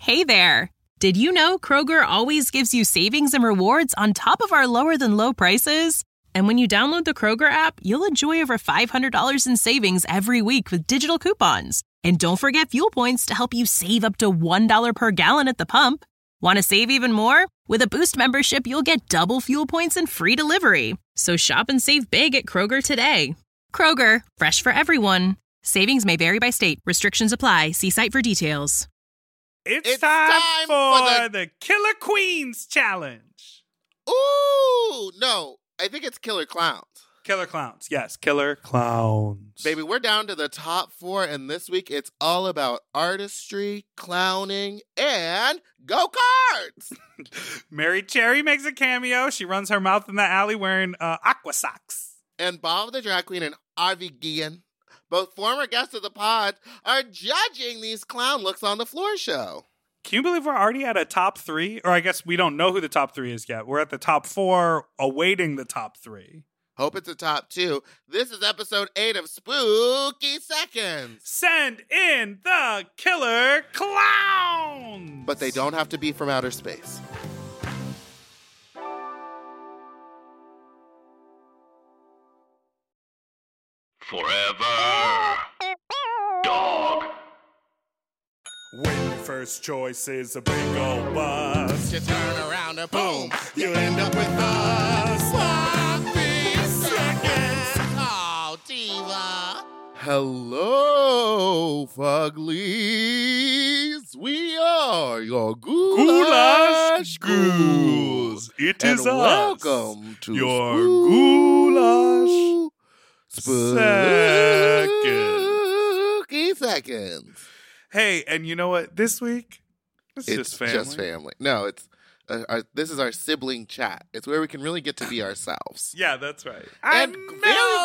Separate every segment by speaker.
Speaker 1: Hey there! Did you know Kroger always gives you savings and rewards on top of our lower-than-low prices? And when you download the Kroger app, you'll enjoy over $500 in savings every week with digital coupons. And don't forget fuel points to help you save up to $1 per gallon at the pump. Want to save even more? With a Boost membership, you'll get double fuel points and free delivery. So shop and save big at Kroger today. Kroger, fresh for everyone. Savings may vary by state. Restrictions apply. See site for details.
Speaker 2: It's time for the Killer Queens Challenge.
Speaker 3: Ooh, no. I think it's Killer Clowns.
Speaker 2: Killer Clowns. Yes, Killer Clowns.
Speaker 3: Baby, we're down to the top 4, and this week it's all about artistry, clowning, and go-karts.
Speaker 2: Mary Cherry makes a cameo. She runs her mouth in the alley wearing aqua socks.
Speaker 3: And Bob the Drag Queen and Harvey Guillen, both former guests of the pod, are judging these clown looks on the floor show.
Speaker 2: Can you believe we're already at a top 3? Or I guess we don't know who the top 3 is yet. We're at the top 4, awaiting the top 3.
Speaker 3: Hope it's a top 2. This is episode 8 of Spooky Seconds.
Speaker 2: Send in the Killer Clowns!
Speaker 3: But they don't have to be from outer space.
Speaker 4: Forever Dog.
Speaker 2: When your first choice is a big old bus,
Speaker 3: You turn around and boom, you end up with a sloppy seconds. Oh, diva. Hello, Fuglies. We are your Goulash Ghouls.
Speaker 2: It
Speaker 3: And
Speaker 2: is us.
Speaker 3: welcome to
Speaker 2: your Goulash
Speaker 3: Spooky Seconds.
Speaker 2: Hey, and you know what? This week, it's
Speaker 3: It's just family. No, it's this is our sibling chat. It's where we can really get to be ourselves.
Speaker 2: Yeah, that's right.
Speaker 3: And
Speaker 2: I'm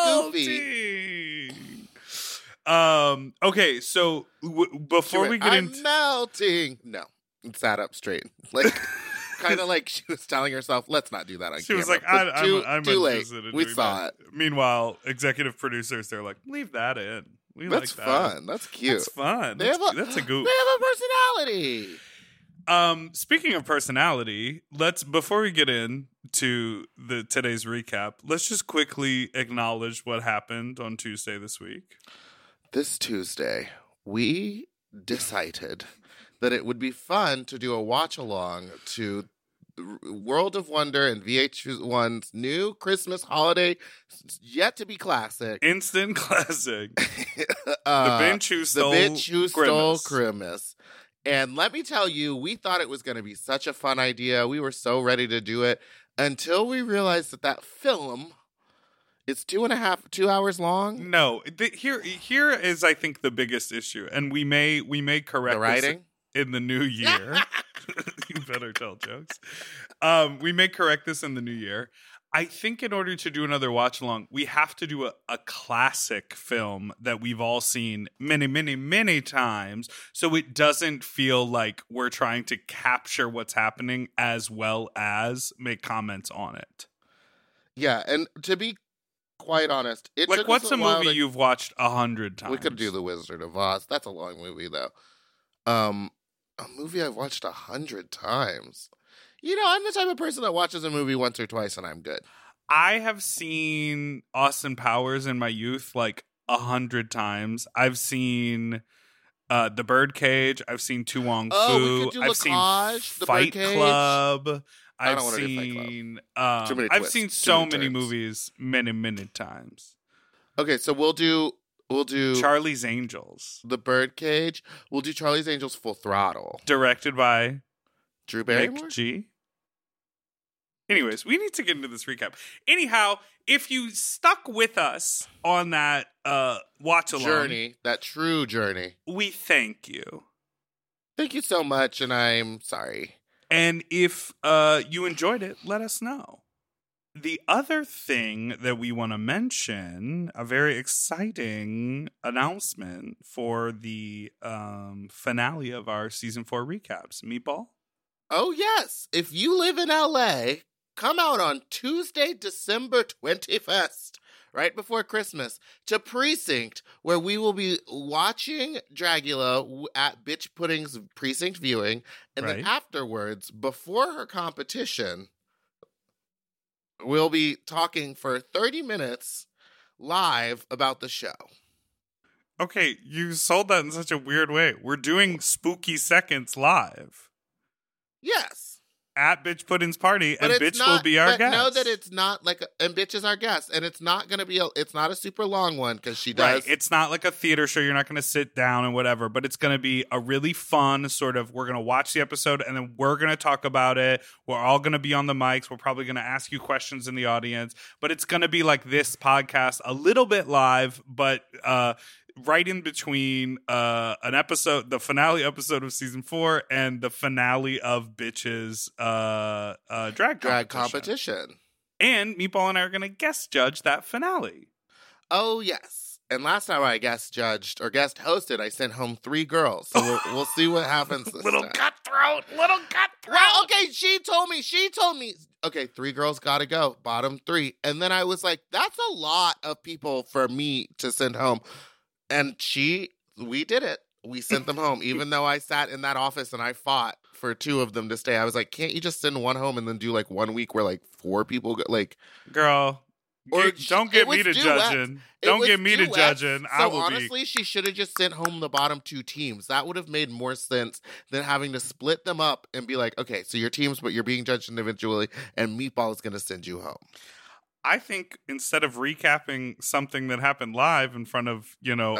Speaker 3: very
Speaker 2: melting. Okay, so before we get
Speaker 3: I'm
Speaker 2: into
Speaker 3: melting. No, it sat up straight, like kind of like she was telling herself, "Let's not do that on
Speaker 2: she
Speaker 3: camera."
Speaker 2: was like,
Speaker 3: But
Speaker 2: I'm
Speaker 3: too late.
Speaker 2: interested in
Speaker 3: We
Speaker 2: doing
Speaker 3: saw
Speaker 2: that.
Speaker 3: it.
Speaker 2: Meanwhile, executive producers, they're like, leave that in. We
Speaker 3: That's
Speaker 2: like that.
Speaker 3: fun. That's cute.
Speaker 2: That's fun.
Speaker 3: They
Speaker 2: That's a goof.
Speaker 3: They have a personality.
Speaker 2: Speaking of personality, before we get into today's recap, let's just quickly acknowledge what happened on Tuesday this week.
Speaker 3: This Tuesday, we decided that it would be fun to do a watch along to World of Wonder and VH1's new Christmas holiday, yet to be classic.
Speaker 2: Instant classic. The
Speaker 3: The Bitch Who Stole
Speaker 2: Grimace.
Speaker 3: Christmas. And let me tell you, we thought it was going to be such a fun idea. We were so ready to do it until we realized that film is 2 hours long.
Speaker 2: No, here is, I think, the biggest issue, and we may correct
Speaker 3: The writing?
Speaker 2: this in the new year. You better tell jokes. We may correct this in the new year. I think in order to do another watch along, we have to do a classic film that we've all seen many, many, many times, so it doesn't feel like we're trying to capture what's happening as well as make comments on it.
Speaker 3: Yeah, and to be quite honest, it
Speaker 2: Like,
Speaker 3: took
Speaker 2: what's
Speaker 3: us
Speaker 2: a
Speaker 3: while
Speaker 2: movie
Speaker 3: to-
Speaker 2: you've watched 100 times?
Speaker 3: We could do The Wizard of Oz. That's a long movie, though. A movie I've watched 100 times. You know, I'm the type of person that watches a movie once or twice and I'm good.
Speaker 2: I have seen Austin Powers in my youth like 100 times. I've seen The Birdcage. I've seen Tu Wong Fu.
Speaker 3: Oh, we could do
Speaker 2: I've seen
Speaker 3: Lacage, The
Speaker 2: Fight
Speaker 3: Birdcage.
Speaker 2: Club.
Speaker 3: I
Speaker 2: I've
Speaker 3: don't wanna do Fight Club.
Speaker 2: seen.
Speaker 3: Too many
Speaker 2: I've
Speaker 3: twists,
Speaker 2: seen
Speaker 3: too
Speaker 2: so
Speaker 3: many
Speaker 2: many
Speaker 3: turns.
Speaker 2: movies many times.
Speaker 3: Okay, so we'll do
Speaker 2: Charlie's Angels,
Speaker 3: The Birdcage. We'll do Charlie's Angels Full Throttle.
Speaker 2: directed by
Speaker 3: Drew Barrymore?
Speaker 2: Nick G. Anyways, we need to get into this recap. Anyhow, if you stuck with us on that watch along
Speaker 3: Journey, that true journey.
Speaker 2: we thank you.
Speaker 3: Thank you so much, and I'm sorry.
Speaker 2: And if you enjoyed it, let us know. The other thing that we want to mention, a very exciting announcement for the finale of our season 4 recaps. Meatball?
Speaker 3: Oh, yes. If you live in LA, come out on Tuesday, December 21st right before Christmas to Precinct, where we will be watching Dragula at Bitch Pudding's Precinct viewing. And then
Speaker 2: Right.
Speaker 3: afterwards, before her competition, we'll be talking for 30 minutes live about the show.
Speaker 2: Okay, you sold that in such a weird way. We're doing Spooky Seconds live
Speaker 3: Yes.
Speaker 2: at Bitch Pudding's party,
Speaker 3: But
Speaker 2: and
Speaker 3: it's
Speaker 2: Bitch will be our
Speaker 3: but
Speaker 2: guest.
Speaker 3: know that it's not like, and Bitch is our guest, and it's not going to be, it's not a super long one because she does.
Speaker 2: Right. It's not like a theater show. You're not going to sit down and whatever, but it's going to be a really fun sort of, we're going to watch the episode and then we're going to talk about it. We're all going to be on the mics. We're probably going to ask you questions in the audience, but it's going to be like this podcast, a little bit live, but, right in between an episode, the finale episode of season 4 and the finale of Bitch's drag
Speaker 3: competition.
Speaker 2: And Meatball and I are going to guest judge that finale.
Speaker 3: Oh, yes. And last time I guest judged or guest hosted, I sent home 3 girls. So we'll see what happens this
Speaker 2: Little
Speaker 3: time.
Speaker 2: cutthroat.
Speaker 3: Well, okay, she told me, okay, 3 girls got to go, bottom 3. And then I was like, that's a lot of people for me to send home. And we did it. We sent them home, even though I sat in that office and I fought for 2 of them to stay. I was like, can't you just send 1 home and then do like 1 week where like 4 people go, like,
Speaker 2: Girl,
Speaker 3: Or
Speaker 2: don't get me to judging. Don't get me to judging. I will
Speaker 3: honestly, she should have just sent home the bottom 2 teams. That would have made more sense than having to split them up and be like, okay, so your teams, but you're being judged individually, and Meatball is going to send you home.
Speaker 2: I think instead of recapping something that happened live in front of,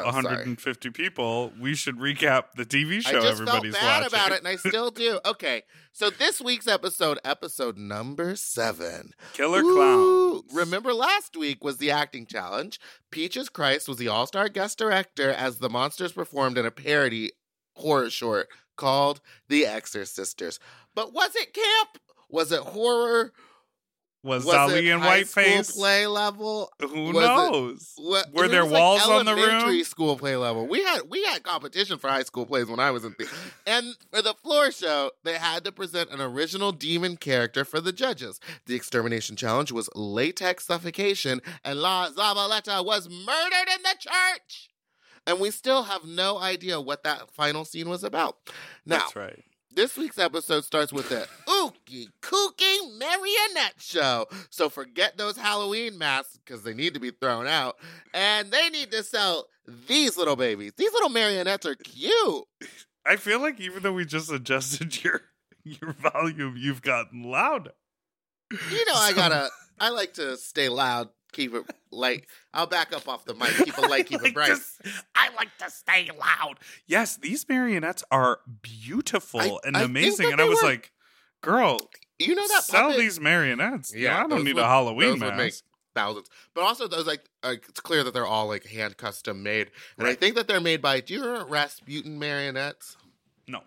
Speaker 2: 150 people, we should recap the TV show
Speaker 3: I just
Speaker 2: everybody's
Speaker 3: felt bad
Speaker 2: watching.
Speaker 3: about it, and I still do. Okay, so this week's episode number 7.
Speaker 2: Killer
Speaker 3: Woo!
Speaker 2: Clowns.
Speaker 3: Remember last week was the acting challenge. Peaches Christ was the all-star guest director as the monsters performed in a parody horror short called The Exorcisters. But was it camp? Was it horror?
Speaker 2: Was
Speaker 3: it
Speaker 2: Dali in
Speaker 3: high
Speaker 2: whiteface?
Speaker 3: school play level?
Speaker 2: Who
Speaker 3: Was
Speaker 2: knows? Were
Speaker 3: it
Speaker 2: there
Speaker 3: was
Speaker 2: walls
Speaker 3: like
Speaker 2: on the room?
Speaker 3: elementary school play level. We had competition for high school plays when I was in theater. And for the floor show, they had to present an original demon character for the judges. The extermination challenge was latex suffocation, and La Zavaleta was murdered in the church. And we still have no idea what that final scene was about. Now,
Speaker 2: That's right.
Speaker 3: this week's episode starts with a ookie kooky marionette show. So forget those Halloween masks because they need to be thrown out. And they need to sell these little babies. These little marionettes are cute.
Speaker 2: I feel like even though we just adjusted your volume, you've gotten louder.
Speaker 3: You know, I like to stay loud, keep it light. I'll back up off the mic, keep it light, keep it bright.
Speaker 2: I like to stay loud. Yes, these marionettes are beautiful and
Speaker 3: I think
Speaker 2: amazing.
Speaker 3: that
Speaker 2: And I
Speaker 3: they
Speaker 2: was
Speaker 3: were-
Speaker 2: like, girl,
Speaker 3: You know that
Speaker 2: sell
Speaker 3: puppet?
Speaker 2: these marionettes. Yeah, I don't
Speaker 3: those
Speaker 2: need
Speaker 3: would-
Speaker 2: a Halloween
Speaker 3: those would make
Speaker 2: mask.
Speaker 3: thousands. But also those it's clear that they're all like hand custom made. And I
Speaker 2: Right.
Speaker 3: think that they're made by, do you remember Rasputin Marionettes?
Speaker 2: No.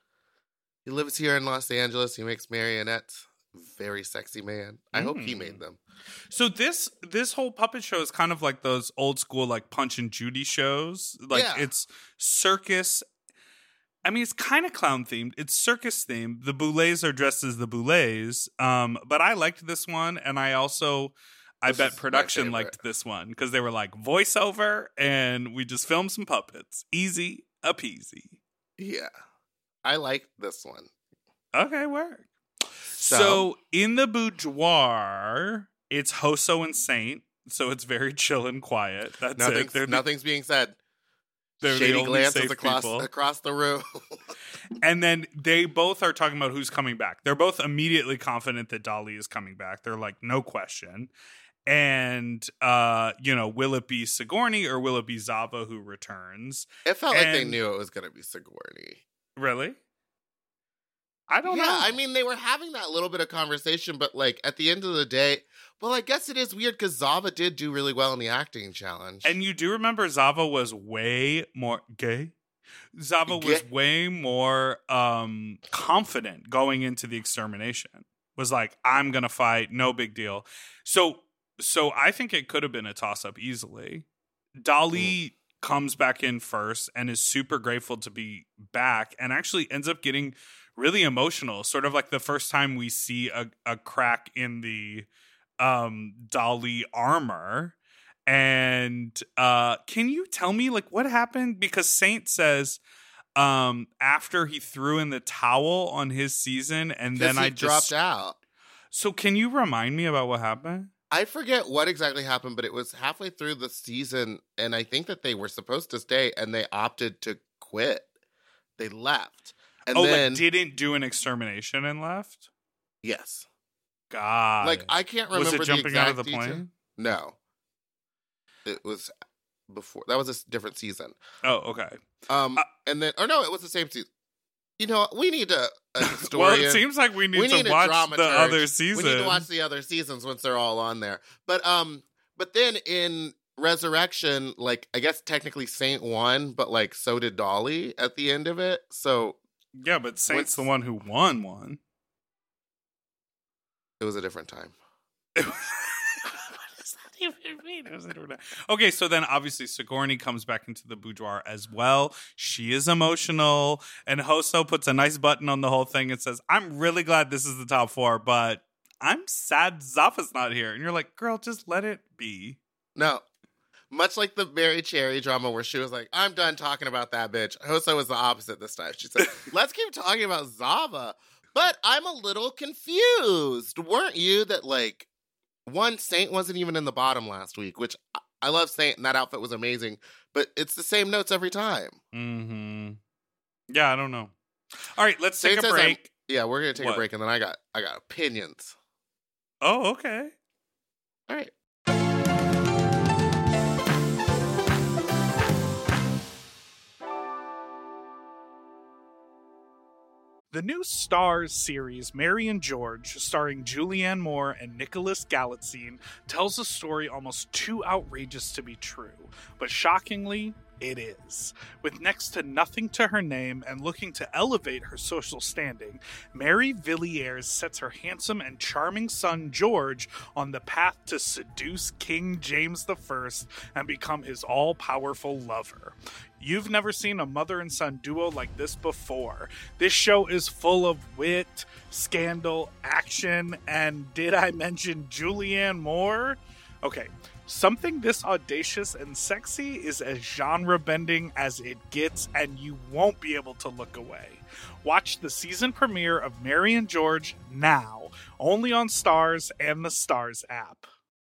Speaker 3: He lives here in Los Angeles. He makes marionettes. Very sexy man. I hope he made them.
Speaker 2: So this whole puppet show is kind of like those old school like Punch and Judy shows. Like
Speaker 3: Yeah.
Speaker 2: it's circus. I mean, it's kind of clown themed. It's circus themed. The Boulets are dressed as the Boulets. But I liked this one, and I
Speaker 3: This
Speaker 2: bet
Speaker 3: is my
Speaker 2: production
Speaker 3: favorite.
Speaker 2: liked this one because they were like voiceover, and we just filmed some puppets. Easy peasy.
Speaker 3: Yeah. I like this one.
Speaker 2: Okay, work. So in the boudoir, it's Hoso and Saint. So it's very chill and quiet. That's it.
Speaker 3: Nothing's being said.
Speaker 2: They're the
Speaker 3: Shady
Speaker 2: only
Speaker 3: glances
Speaker 2: safe people.
Speaker 3: across the room.
Speaker 2: And then they both are talking about who's coming back. They're both immediately confident that Dali is coming back. They're like, no question. And, will it be Sigourney or will it be Zava who returns?
Speaker 3: It felt like they
Speaker 2: And-
Speaker 3: knew it was going to be Sigourney.
Speaker 2: Really? I don't know.
Speaker 3: I mean, they were having that little bit of conversation, but like at the end of the day, well, I guess it is weird because Zava did do really well in the acting challenge.
Speaker 2: And you do remember Zava was way more gay? Zava was
Speaker 3: Gay?
Speaker 2: way more confident going into the extermination. Was like, I'm going to fight, no big deal. So I think it could have been a toss-up easily. Dali comes back in first and is super grateful to be back and actually ends up getting really emotional. Sort of like the first time we see a crack in the Dali armor. And can you tell me like what happened? Because Saint says after he threw in the towel on his season and then I
Speaker 3: dropped out.
Speaker 2: So can you remind me about what happened?
Speaker 3: I forget what exactly happened, but it was halfway through the season, and I think that they were supposed to stay, and they opted to quit. They left. And then,
Speaker 2: like didn't do an extermination and left?
Speaker 3: Yes.
Speaker 2: God.
Speaker 3: Like, I can't remember
Speaker 2: was it jumping
Speaker 3: the exact
Speaker 2: out of the
Speaker 3: detail.
Speaker 2: plane?
Speaker 3: No. It was before. That was a different season.
Speaker 2: Oh, okay.
Speaker 3: And then, or no, it was the same season. You know, we need a historian.
Speaker 2: Well, it seems like we need to watch the other seasons.
Speaker 3: We need to watch the other seasons once they're all on there. But then in Resurrection, like, I guess technically Saint won, but like so did Dolly at the end of it. So
Speaker 2: yeah, but Saint's the one who won.
Speaker 3: It was a different time.
Speaker 2: Okay, so then obviously Sigourney comes back into the boudoir as well. She is emotional, and Hoso puts a nice button on the whole thing and says, I'm really glad this is the top 4, but I'm sad Zappa's not here. And you're like, girl, just let it be.
Speaker 3: No. Much like the Mary Cherry drama where she was like, I'm done talking about that bitch. Hoso was the opposite this time. She said, let's keep talking about Zava. But I'm a little confused. Weren't you that, like, one, Saint wasn't even in the bottom last week, which I love Saint, and that outfit was amazing, but it's the same notes every time.
Speaker 2: Mm-hmm. Yeah, I don't know. All right, let's take a break.
Speaker 3: Yeah, we're going to take a break, and then I got opinions.
Speaker 2: Oh, okay.
Speaker 3: All right.
Speaker 2: The new Starz series, Mary and George, starring Julianne Moore and Nicholas Galitzine, tells a story almost too outrageous to be true, but shockingly, it is. With next to nothing to her name and looking to elevate her social standing, Mary Villiers sets her handsome and charming son George on the path to seduce King James I and become his all-powerful lover. You've never seen a mother and son duo like this before. This show is full of wit, scandal, action, and did I mention Julianne Moore? Okay, something this audacious and sexy is as genre-bending as it gets, and you won't be able to look away. Watch the season premiere of Mary and George now, only on Starz and the Starz app.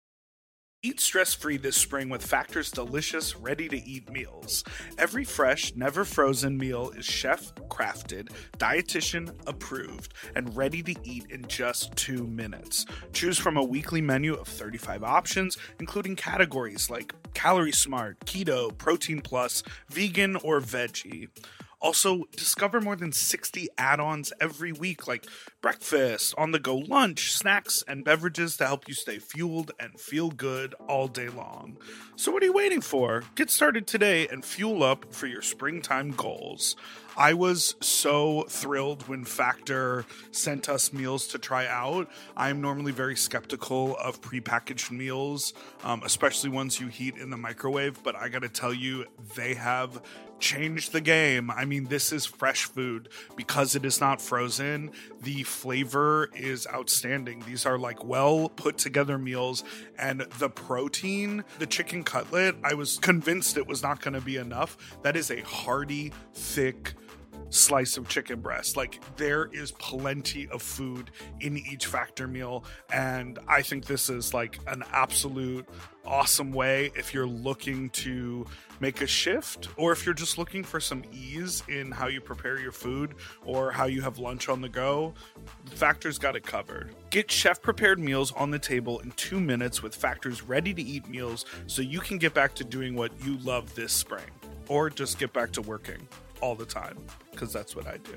Speaker 2: Eat stress-free this spring with Factor's delicious, ready-to-eat meals. Every fresh, never-frozen meal is chef-crafted, dietitian-approved, and ready to eat in just 2 minutes. Choose from a weekly menu of 35 options, including categories like Calorie Smart, Keto, Protein Plus, Vegan, or Veggie. Also, discover more than 60 add-ons every week, like breakfast, on-the-go lunch, snacks, and beverages to help you stay fueled and feel good all day long. So what are you waiting for? Get started today and fuel up for your springtime goals. I was so thrilled when Factor sent us meals to try out. I'm normally very skeptical of prepackaged meals, especially ones you heat in the microwave, but I gotta tell you, they have changed the game. I mean, this is fresh food because it is not frozen. The flavor is outstanding. These are like well put together meals, and the protein, the chicken cutlet, I was convinced it was not going to be enough. That is a hearty, thick slice of chicken breast. Like, there is plenty of food in each Factor meal, and I think this is like an absolute awesome way if you're looking to make a shift, or if you're just looking for some ease in how you prepare your food or how you have lunch on the go. Factor's got it covered. Get chef-prepared meals on the table in 2 minutes with Factor's ready-to-eat meals so you can get back to doing what you love this spring, or just get back to working all the time, because that's what I do.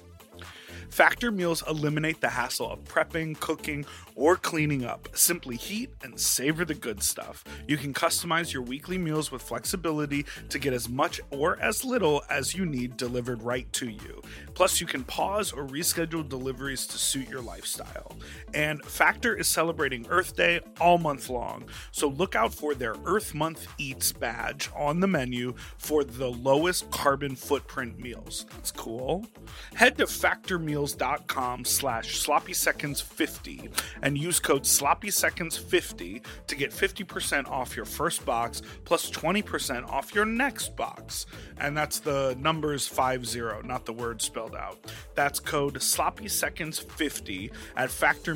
Speaker 2: Factor meals eliminate the hassle of prepping, cooking, or cleaning up. Simply heat and savor the good stuff. You can customize your weekly meals with flexibility to get as much or as little as you need delivered right to you. Plus, you can pause or reschedule deliveries to suit your lifestyle. And Factor is celebrating Earth Day all month long, so look out for their Earth Month Eats badge on the menu for the lowest carbon footprint meals. That's cool. Head to factormeals.com factormeals.com/sloppyseconds50 and use code sloppyseconds50 to get 50% off your first box plus 20% off your next box. And that's the numbers 50, not the word spelled out. That's code sloppyseconds50 at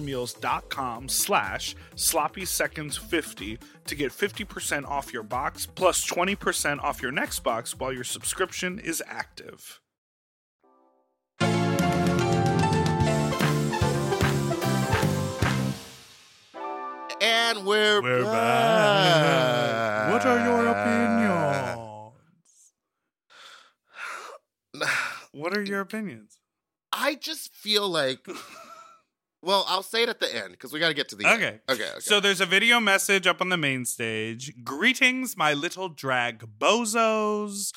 Speaker 2: factormeals.com/sloppyseconds50 to get 50% off your box plus 20% off your next box while your subscription is active.
Speaker 3: And we're
Speaker 2: back. What are your opinions? What are your opinions?
Speaker 3: I just feel like... Well, I'll say it at the end, because we got to get to the end. Okay.
Speaker 2: So there's a video message up on the main stage. Greetings, my little drag bozos.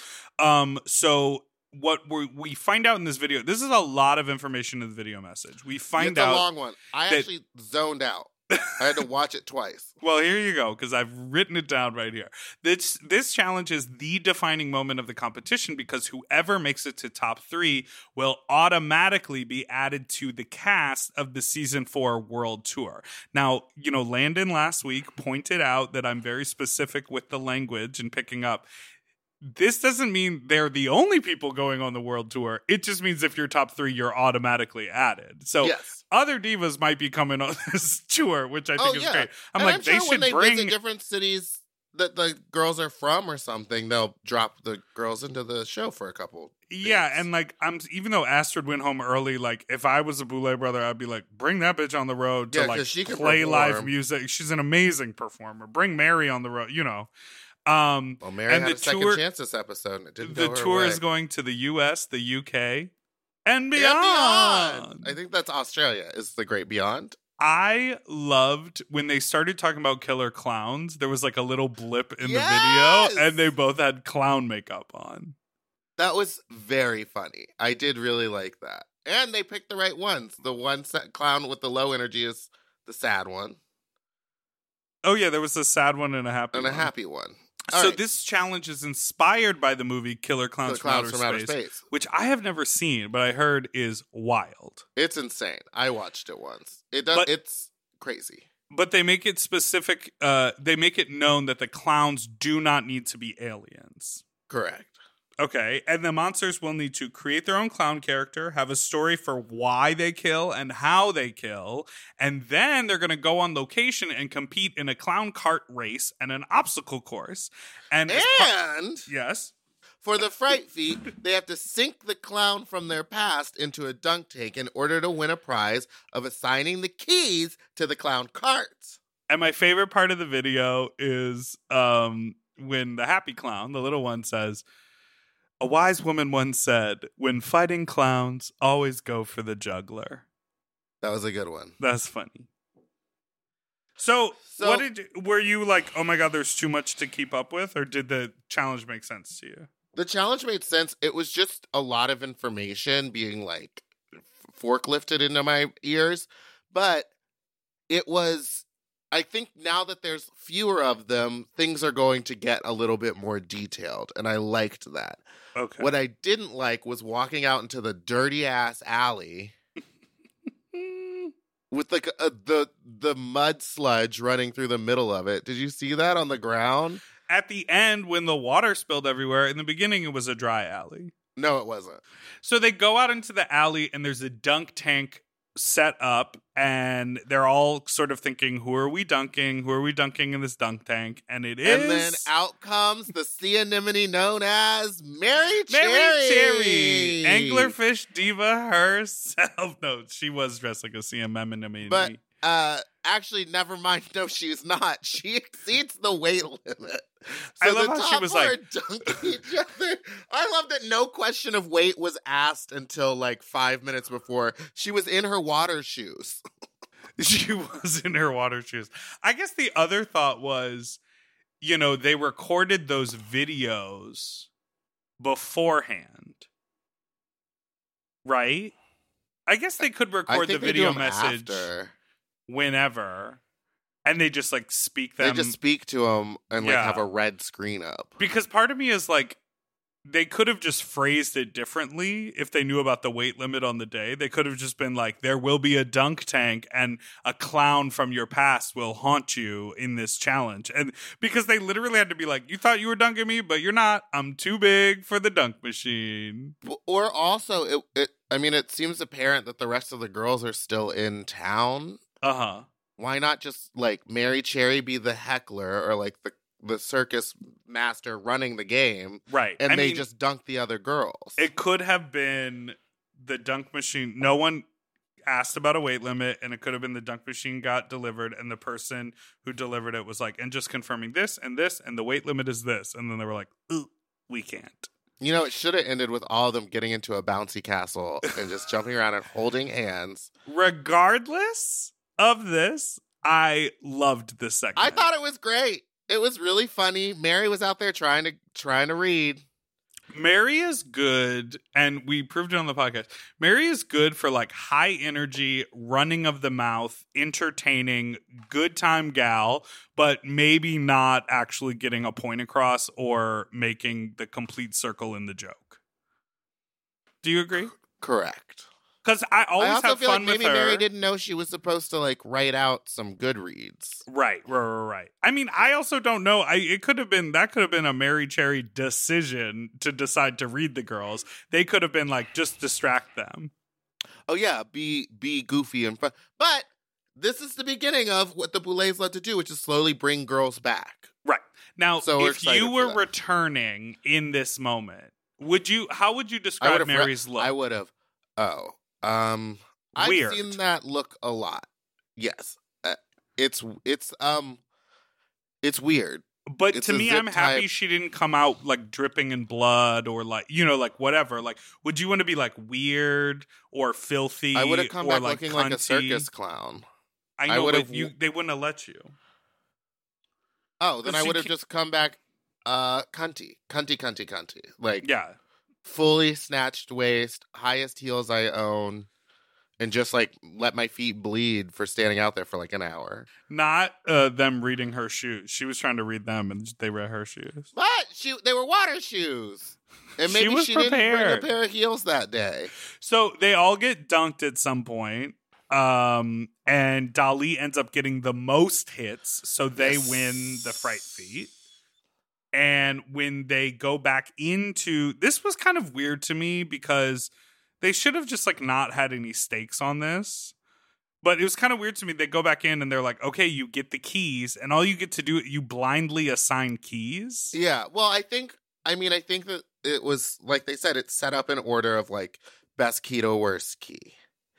Speaker 2: So what we find out in this video, this is a lot of information in the video message. We find out...
Speaker 3: It's a long one. I actually zoned out. I had to watch it twice.
Speaker 2: Well, here you go, because I've written it down right here. This challenge is the defining moment of the competition because whoever makes it to top 3 will automatically be added to the cast of the season 4 world tour. Now, Landon last week pointed out that I'm very specific with the language and picking up. This doesn't mean they're the only people going on the world tour. It just means if you're top 3, you're automatically added. So other divas might be coming on this tour, which I think is great. I'm
Speaker 3: sure
Speaker 2: they should
Speaker 3: when they
Speaker 2: bring
Speaker 3: visit different cities that the girls are from or something, they'll drop the girls into the show for a couple.
Speaker 2: Yeah, and even though Astrid went home early, if I was a Boulay brother, I'd be like, bring that bitch on the road to
Speaker 3: she can
Speaker 2: play
Speaker 3: perform.
Speaker 2: Live music. She's an amazing performer. Bring Mary on the road,
Speaker 3: Well, Mary
Speaker 2: and
Speaker 3: had a second chance this episode, and it didn't go her
Speaker 2: The tour
Speaker 3: way.
Speaker 2: is going to the U.S., the U.K., and beyond.
Speaker 3: I think that's Australia. Is the Great Beyond?
Speaker 2: I loved when they started talking about killer clowns. There was a little blip in the video, and they both had clown makeup on.
Speaker 3: That was very funny. I did really like that. And they picked the right ones. The one clown with the low energy is the sad one.
Speaker 2: Oh, yeah, there was a sad one and a happy one.
Speaker 3: And a happy one.
Speaker 2: So this challenge is inspired by the movie Killer Clowns from Outer Space, which I have never seen, but I heard is wild.
Speaker 3: It's insane. I watched it once. It's crazy.
Speaker 2: But they make it specific. They make it known that the clowns do not need to be aliens.
Speaker 3: Correct.
Speaker 2: Okay, and the monsters will need to create their own clown character, have a story for why they kill and how they kill, and then they're going to go on location and compete in a clown cart race and an obstacle course. And yes,
Speaker 3: for the fright feat, they have to sink the clown from their past into a dunk tank in order to win a prize of assigning the keys to the clown carts.
Speaker 2: And my favorite part of the video is when the happy clown, the little one, says, "A wise woman once said, when fighting clowns, always go for the juggler."
Speaker 3: That was a good one.
Speaker 2: That's funny. So were you like, oh my God, there's too much to keep up with? Or did the challenge make sense to you?
Speaker 3: The challenge made sense. It was just a lot of information being forklifted into my ears. But it was, I think now that there's fewer of them, things are going to get a little bit more detailed. And I liked that.
Speaker 2: Okay.
Speaker 3: What I didn't like was walking out into the dirty ass alley with the mud sludge running through the middle of it. Did you see that on the ground?
Speaker 2: At the end, when the water spilled everywhere, in the beginning it was a dry alley.
Speaker 3: No, it wasn't.
Speaker 2: So they go out into the alley and there's a dunk tank set up, and they're all sort of thinking, who are we dunking? Who are we dunking in this dunk tank? And it is...
Speaker 3: And then out comes the sea anemone known as Mary Cherry.
Speaker 2: Anglerfish diva herself. No, she was dressed like a sea anemone.
Speaker 3: But actually, never mind. No, she's not. She exceeds the weight limit. So
Speaker 2: I love how she was like
Speaker 3: dunking each other. I love that no question of weight was asked until 5 minutes before. She was in her water shoes.
Speaker 2: She was in her water shoes. I guess the other thought was, they recorded those videos beforehand, right? I guess they could record the video message whenever. And they just speak them.
Speaker 3: They just speak to them and have a red screen up.
Speaker 2: Because part of me is they could have just phrased it differently if they knew about the weight limit on the day. They could have just been like, there will be a dunk tank and a clown from your past will haunt you in this challenge. And because they literally had to be like, you thought you were dunking me, but you're not. I'm too big for the dunk machine.
Speaker 3: Or also, it seems apparent that the rest of the girls are still in town.
Speaker 2: Uh-huh.
Speaker 3: Why not just, like, Mary Cherry be the heckler or, like, the circus master running the game,
Speaker 2: right?
Speaker 3: And they just dunk the other girls.
Speaker 2: It could have been the dunk machine. No one asked about a weight limit, and it could have been the dunk machine got delivered, and the person who delivered it was like, and just confirming this, and the weight limit is this. And then they were like, ooh, we can't.
Speaker 3: You know, it should have ended with all of them getting into a bouncy castle and just jumping around and holding hands.
Speaker 2: Regardless of this, I loved this segment.
Speaker 3: I thought it was great. It was really funny. Mary was out there trying to read.
Speaker 2: Mary is good, and we proved it on the podcast. Mary is good for like high energy, running of the mouth, entertaining, good time gal, but maybe not actually getting a point across or making the complete circle in the joke. Do you agree?
Speaker 3: Correct.
Speaker 2: Because I always
Speaker 3: also
Speaker 2: have
Speaker 3: feel
Speaker 2: fun
Speaker 3: like maybe
Speaker 2: with her.
Speaker 3: Mary didn't know she was supposed to like write out some good reads.
Speaker 2: Right. I mean, I also don't know. That could have been a Mary Cherry decision to decide to read the girls. They could have been like, just distract them.
Speaker 3: Oh yeah, be goofy and fun. But this is the beginning of what the Boulets love to do, which is slowly bring girls back.
Speaker 2: Right. Now,
Speaker 3: so
Speaker 2: if you were returning in this moment, how would you describe Mary's look?
Speaker 3: I would have. I've seen that look a lot. Yes. It's weird.
Speaker 2: But
Speaker 3: it's
Speaker 2: to me, I'm happy she didn't come out like dripping in blood or like, like whatever. Like, would you want to be like weird or filthy?
Speaker 3: I would have come back
Speaker 2: like
Speaker 3: looking
Speaker 2: cunty?
Speaker 3: like a circus clown.
Speaker 2: I know, but they wouldn't have let you.
Speaker 3: Oh, then I would have just come back cunty. Like,
Speaker 2: yeah.
Speaker 3: Fully snatched waist, highest heels I own, and just like let my feet bleed for standing out there for like an hour.
Speaker 2: Not them reading her shoes. She was trying to read them, and they read her shoes.
Speaker 3: But they were water shoes, and maybe she didn't bring a pair of heels that day.
Speaker 2: So they all get dunked at some point, and Dali ends up getting the most hits, so they win the Fright Feet. And when they go back into... This was kind of weird to me because they should have just like not had any stakes on this. But it was kind of weird to me. They go back in and they're like, okay, you get the keys. And all you get to do, you blindly assign keys.
Speaker 3: Yeah. Well, I think that it was, like they said, it's set up in order of like best key to worst key.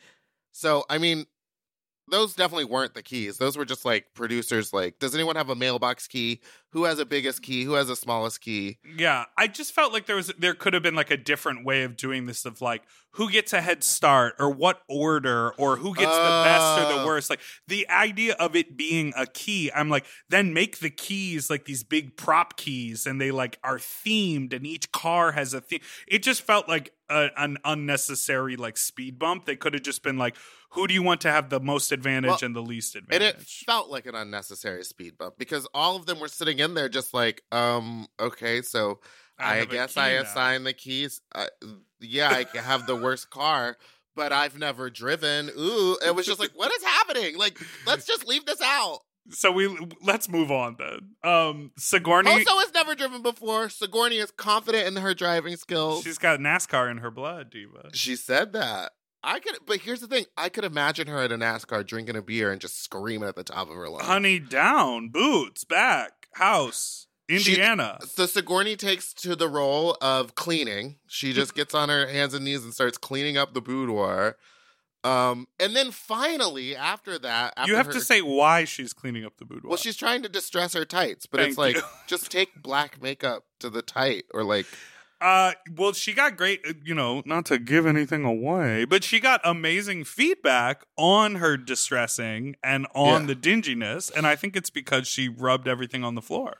Speaker 3: So, I mean... Those definitely weren't the keys. Those were just like producers like, does anyone have a mailbox key? Who has a biggest key? Who has the smallest key?
Speaker 2: Yeah, I just felt like there could have been like a different way of doing this of like who gets a head start or what order or who gets the best or the worst. Like the idea of it being a key, I'm like, then make the keys like these big prop keys and they like are themed and each car has a theme. It just felt like an unnecessary like speed bump. They could have just been like, who do you want to have the most advantage and the least advantage?
Speaker 3: And it felt like an unnecessary speed bump because all of them were sitting in there just like, okay, so I guess I assign the keys. Yeah, I have the worst car, but I've never driven. Ooh, it was just like, what is happening? Like, let's just leave this out.
Speaker 2: So let's move on then. Sigourney
Speaker 3: also has never driven before. Sigourney is confident in her driving skills.
Speaker 2: She's got NASCAR in her blood, Diva.
Speaker 3: She said that. But here's the thing. I could imagine her at a NASCAR drinking a beer and just screaming at the top of her lungs.
Speaker 2: Honey, down, boots, back, house, Indiana.
Speaker 3: So Sigourney takes to the role of cleaning. She just gets on her hands and knees and starts cleaning up the boudoir. And then finally, after that...
Speaker 2: you have to say why she's cleaning up the boudoir.
Speaker 3: Well, she's trying to distress her tights, but it's like, just take black makeup to the tight or like...
Speaker 2: Well, she got great, not to give anything away, but she got amazing feedback on her distressing and on the dinginess. And I think it's because she rubbed everything on the floor.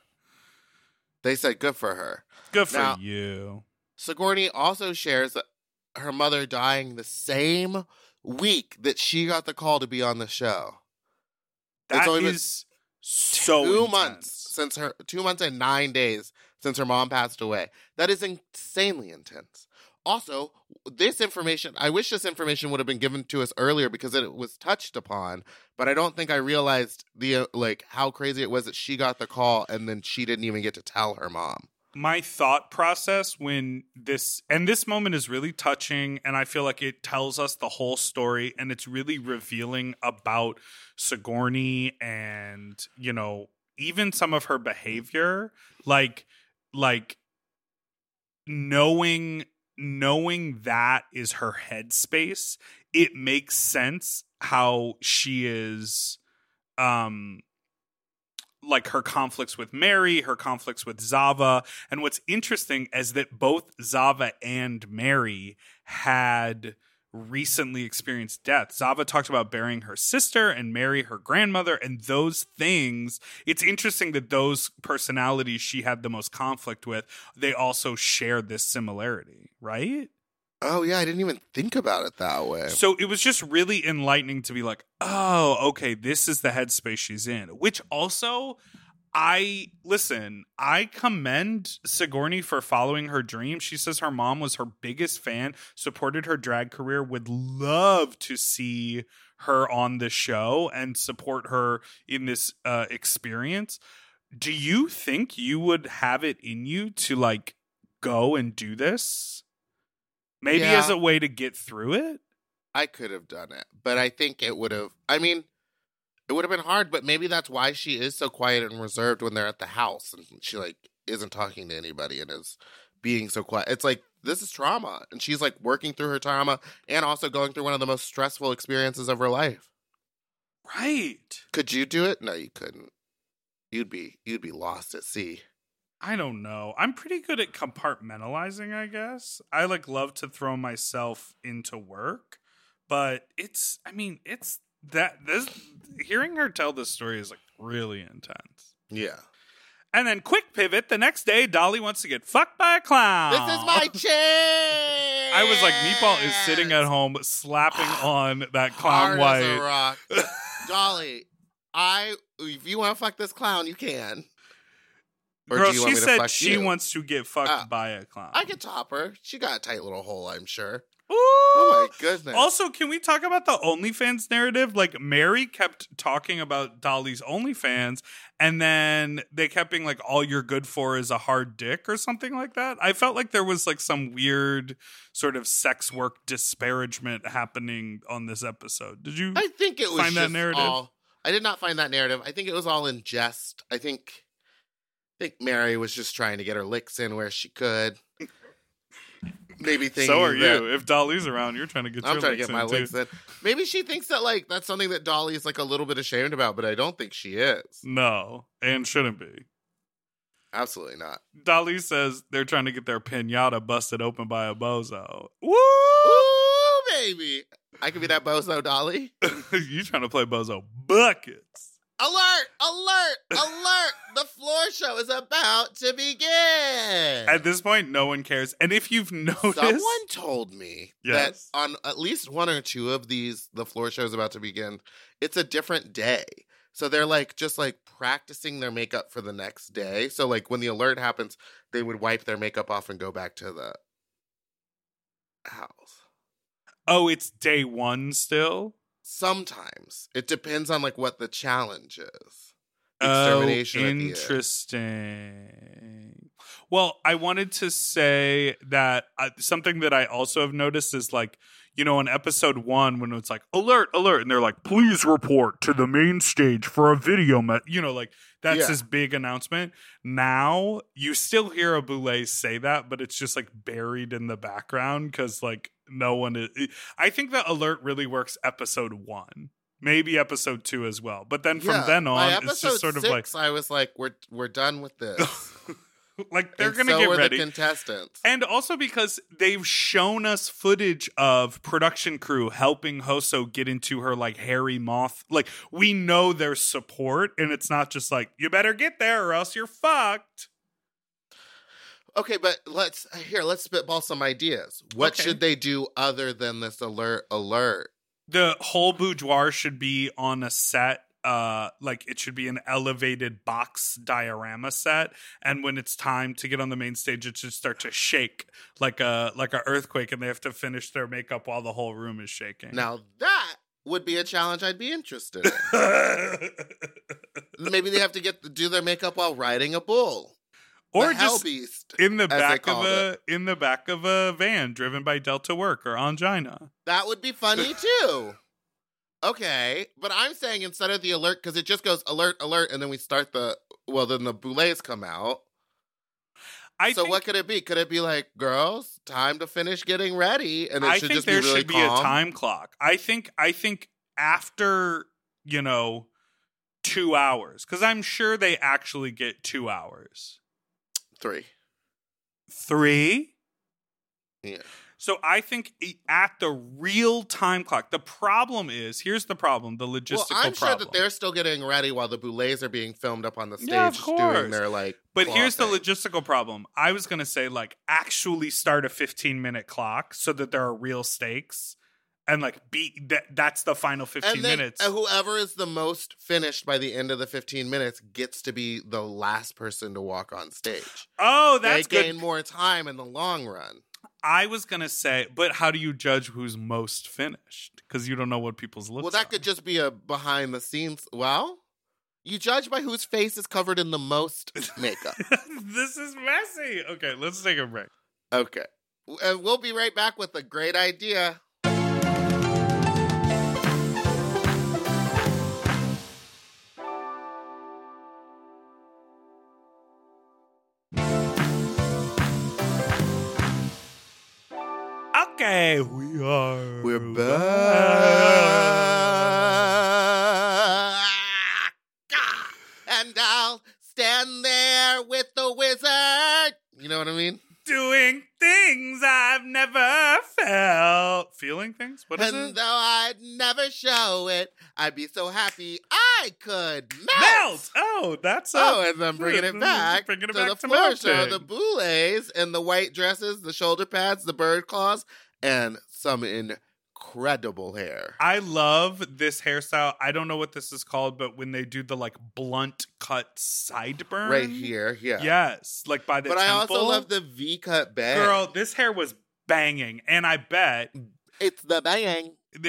Speaker 3: They said good for her.
Speaker 2: Good for you.
Speaker 3: Sigourney also shares that her mother dying the same week that she got the call to be on the show.
Speaker 2: That is so
Speaker 3: 2 months 2 months and 9 days since her mom passed away. That is insanely intense. Also, this information, I wish this information would have been given to us earlier because it was touched upon, but I don't think I realized how crazy it was that she got the call and then she didn't even get to tell her mom.
Speaker 2: My thought process when this moment is really touching, and I feel like it tells us the whole story, and it's really revealing about Sigourney and, you know, even some of her behavior, like knowing that is her headspace, it makes sense how she is, like her conflicts with Mary, her conflicts with Zava. And what's interesting is that both Zava and Mary had recently experienced death. Zava talked about burying her sister and Mary, her grandmother, and those things. It's interesting that those personalities she had the most conflict with, they also shared this similarity, right?
Speaker 3: Oh, yeah, I didn't even think about it that way.
Speaker 2: So it was just really enlightening to be like, oh, okay, this is the headspace she's in. Which also, I commend Sigourney for following her dream. She says her mom was her biggest fan, supported her drag career, would love to see her on the show and support her in this experience. Do you think you would have it in you to like go and do this? Maybe as a way to get through it?
Speaker 3: I could have done it, but I think it would have, it would have been hard, but maybe that's why she is so quiet and reserved when they're at the house and she like isn't talking to anybody and is being so quiet. It's like, this is trauma. And she's like working through her trauma and also going through one of the most stressful experiences of her life.
Speaker 2: Right.
Speaker 3: Could you do it? No, you couldn't. You'd be lost at sea.
Speaker 2: I don't know. I'm pretty good at compartmentalizing, I guess. I like love to throw myself into work, but hearing her tell this story is like really intense.
Speaker 3: Yeah.
Speaker 2: And then quick pivot, the next day, Dolly wants to get fucked by a clown.
Speaker 3: This is my chance!
Speaker 2: I was like, Meatball is sitting at home slapping on that clown
Speaker 3: Hard
Speaker 2: white.
Speaker 3: as a rock. Dolly, if you want to fuck this clown, you can. Or
Speaker 2: Girl,
Speaker 3: do you want
Speaker 2: she
Speaker 3: me to
Speaker 2: said
Speaker 3: fuck
Speaker 2: she
Speaker 3: you?
Speaker 2: wants to get fucked by a clown.
Speaker 3: I could top her. She got a tight little hole, I'm sure.
Speaker 2: Ooh.
Speaker 3: Oh my goodness.
Speaker 2: Also, can we talk about the OnlyFans narrative? Like, Mary kept talking about Dolly's OnlyFans, and then they kept being like, all you're good for is a hard dick or something like that. I felt like there was like some weird sort of sex work disparagement happening on this episode. Did you
Speaker 3: I think it was
Speaker 2: find that
Speaker 3: just
Speaker 2: narrative?
Speaker 3: I did not find that narrative. I think it was all in jest. I think Mary was just trying to get her licks in where she could. Maybe thinking
Speaker 2: so are you. If Dolly's around, you're trying to get your
Speaker 3: I'm trying to
Speaker 2: licks
Speaker 3: get my
Speaker 2: in,
Speaker 3: licks
Speaker 2: too.
Speaker 3: in. Maybe she thinks that like that's something that Dolly is like a little bit ashamed about, but I don't think she is.
Speaker 2: No, and shouldn't be.
Speaker 3: Absolutely not.
Speaker 2: Dolly says they're trying to get their pinata busted open by a bozo. Woo!
Speaker 3: Ooh, baby. I could be that bozo, Dolly.
Speaker 2: You trying to play bozo buckets.
Speaker 3: Alert! Alert! Alert! The floor show is about to begin.
Speaker 2: At this point, no one cares. And if you've noticed...
Speaker 3: Someone told me that
Speaker 2: Yes.
Speaker 3: on at least one or two of these, the floor show is about to begin, it's a different day. So they're like just like practicing their makeup for the next day. So like when the alert happens, they would wipe their makeup off and go back to the house.
Speaker 2: Oh, it's day one still?
Speaker 3: Sometimes. It depends on like what the challenge is.
Speaker 2: Oh,
Speaker 3: Extermination at the end.
Speaker 2: interesting. Well, I wanted to say that something that I also have noticed is like, you know, in episode 1 when it's like, alert, alert, and they're like, please report to the main stage for a video, you know, like that's this big announcement. Now, you still hear a Boulay say that, but it's just like buried in the background because like no one is. I think that alert really works episode 1. Maybe episode 2 as well. But then from then on, it's just sort of like...
Speaker 3: I was like, we're done with this.
Speaker 2: Like, they're going
Speaker 3: to
Speaker 2: to get ready.
Speaker 3: the contestants.
Speaker 2: And also because they've shown us footage of production crew helping Hoso get into her, like, hairy moth. Like, we know there's support, and it's not just like, you better get there or else you're fucked.
Speaker 3: Okay, but let's spitball some ideas. What should they do other than this alert?
Speaker 2: The whole boudoir should be on a set like it should be an elevated box diorama set, and when it's time to get on the main stage, it should start to shake like a earthquake, and they have to finish their makeup while the whole room is shaking.
Speaker 3: Now that would be a challenge I'd be interested in. Maybe they have to do their makeup while riding a bull.
Speaker 2: Or
Speaker 3: the
Speaker 2: just
Speaker 3: Hellbeast,
Speaker 2: in the back of a van driven by Delta Work or Angina.
Speaker 3: That would be funny too. Okay, but I'm saying instead of the alert, because it just goes alert, alert, and then we start then the boulets come out. What could it be? Could it be like, girls, time to finish getting ready? And it should just be really calm? I think there should be a
Speaker 2: time clock. I think after, 2 hours, because I'm sure they actually get 2 hours.
Speaker 3: 3.
Speaker 2: 3?
Speaker 3: Yeah.
Speaker 2: So I think at the real time clock, the problem is, here's the problem, the logistical problem.
Speaker 3: I'm sure that they're still getting ready while the boulets are being filmed up on the stage,
Speaker 2: yeah, of course,
Speaker 3: doing their
Speaker 2: But here's
Speaker 3: thing.
Speaker 2: the logistical problem. I was going to say actually start a 15-minute clock so that there are real stakes, and that's the final 15 minutes.
Speaker 3: And whoever is the most finished by the end of the 15 minutes gets to be the last person to walk on stage.
Speaker 2: Oh, that's
Speaker 3: good. They
Speaker 2: gain
Speaker 3: gain more time in the long run.
Speaker 2: I was going to say, but how do you judge who's most finished? Because you don't know what people's looks are.
Speaker 3: Well, that could just be a behind the scenes. Well, you judge by whose face is covered in the most makeup.
Speaker 2: This is messy. Okay, let's take a break.
Speaker 3: Okay. And we'll be right back with a great idea.
Speaker 2: Okay, we're
Speaker 3: back. And I'll stand there with the wizard. You know what I mean?
Speaker 2: Doing things I've never felt. Feeling things? What is it?
Speaker 3: And though I'd never show it, I'd be so happy I could melt.
Speaker 2: Oh, that's
Speaker 3: and then bringing it back
Speaker 2: to
Speaker 3: the floor show. The boulets and the white dresses, the shoulder pads, the bird claws, and some incredible hair.
Speaker 2: I love this hairstyle. I don't know what this is called, but when they do the blunt cut sideburn.
Speaker 3: Right here, yeah.
Speaker 2: Yes, by the temple.
Speaker 3: But I also love the V-cut bang.
Speaker 2: Girl, this hair was banging, and I bet...
Speaker 3: It's the bang.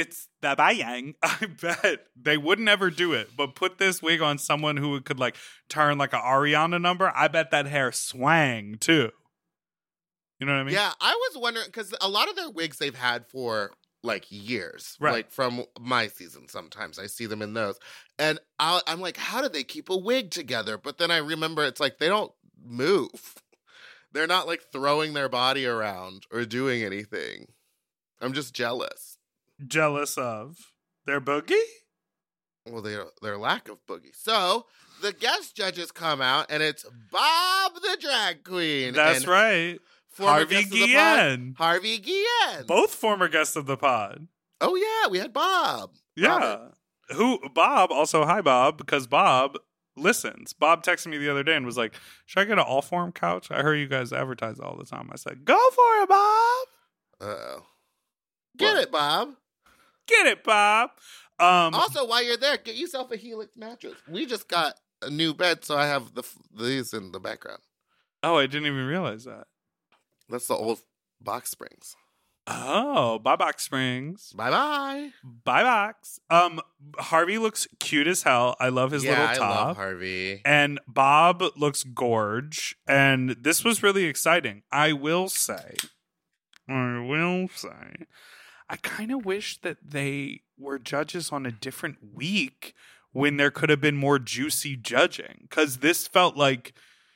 Speaker 2: I bet they would never do it, but put this wig on someone who could turn like an Ariana number. I bet that hair swang too. You know what I mean?
Speaker 3: Yeah, I was wondering, because a lot of their wigs they've had for years,
Speaker 2: right?
Speaker 3: From my season, sometimes I see them in those, and I'm like, how do they keep a wig together? But then I remember it's they don't move. They're not throwing their body around or doing anything. I'm just jealous.
Speaker 2: Jealous of their boogie?
Speaker 3: Well, their lack of boogie. So the guest judges come out, and it's Bob the drag queen.
Speaker 2: That's right. Harvey Guillen.
Speaker 3: Harvey Guillen.
Speaker 2: Both former guests of the pod.
Speaker 3: Oh, yeah. We had Bob.
Speaker 2: Yeah. Bob, also hi, Bob, because Bob listens. Bob texted me the other day and was like, should I get an all-form couch? I heard you guys advertise all the time. I said, go for it, Bob.
Speaker 3: Uh-oh. Get it, Bob.
Speaker 2: Get it, Bob.
Speaker 3: Also, while you're there, get yourself a Helix mattress. We just got a new bed, so I have these in the background.
Speaker 2: Oh, I didn't even realize that.
Speaker 3: That's the old box springs.
Speaker 2: Oh, bye box springs.
Speaker 3: Bye-bye.
Speaker 2: Bye box. Harvey looks cute as hell. I love his little top.
Speaker 3: I love Harvey.
Speaker 2: And Bob looks gorge. And this was really exciting. I will say, I kind of wish that they were judges on a different week when there could have been more juicy judging. Because this felt like,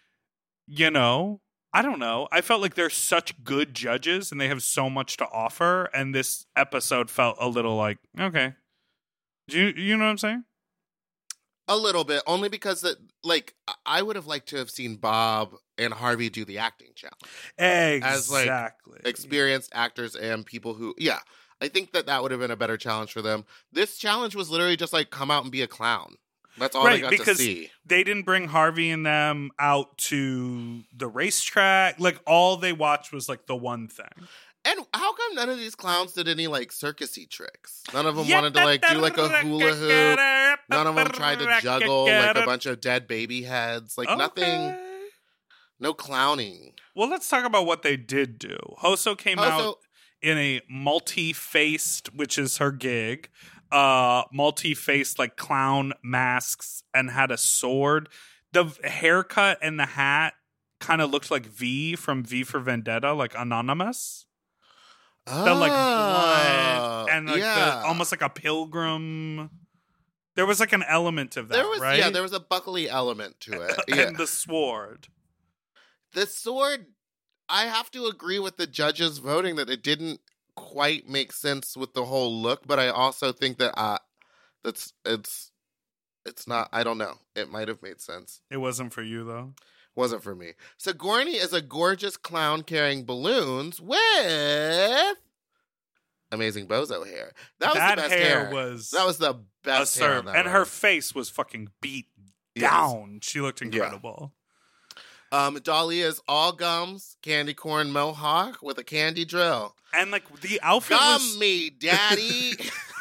Speaker 2: I don't know. I felt like they're such good judges and they have so much to offer. And this episode felt a little okay. You know what I'm saying?
Speaker 3: A little bit. Only because I would have liked to have seen Bob and Harvey do the acting challenge.
Speaker 2: Exactly.
Speaker 3: As experienced actors and people who, I think that would have been a better challenge for them. This challenge was literally just come out and be a clown. That's all they got to see.
Speaker 2: They didn't bring Harvey and them out to the racetrack. All they watched was the one thing.
Speaker 3: And how come none of these clowns did any, like, circusy tricks? None of them wanted to, like, do, like, a hula hoop. None of them tried to juggle, like, a bunch of dead baby heads. Like, nothing. No clowning.
Speaker 2: Well, let's talk about what they did do. Hoso came out in a multi-faced, which is her gig, multi-faced, like, clown masks and had a sword. The haircut and the hat kind of looked like V from V for Vendetta, like Anonymous. The like blood and like the, almost like a pilgrim. There was like an element of that, right?
Speaker 3: Yeah, there was a buckley element to it.
Speaker 2: And the sword.
Speaker 3: The sword, I have to agree with the judges voting that it didn't quite make sense with the whole look, but I also think that it's not, I don't know. It might have made sense.
Speaker 2: It wasn't for you though.
Speaker 3: Wasn't for me. Sigourney is a gorgeous clown carrying balloons with amazing bozo hair. That was the best hair. That was the best hair.
Speaker 2: And her face was fucking beat down. She looked incredible.
Speaker 3: Yeah. Dolly is all gums, candy corn mohawk with a candy drill.
Speaker 2: And like the outfit
Speaker 3: Gum me, daddy.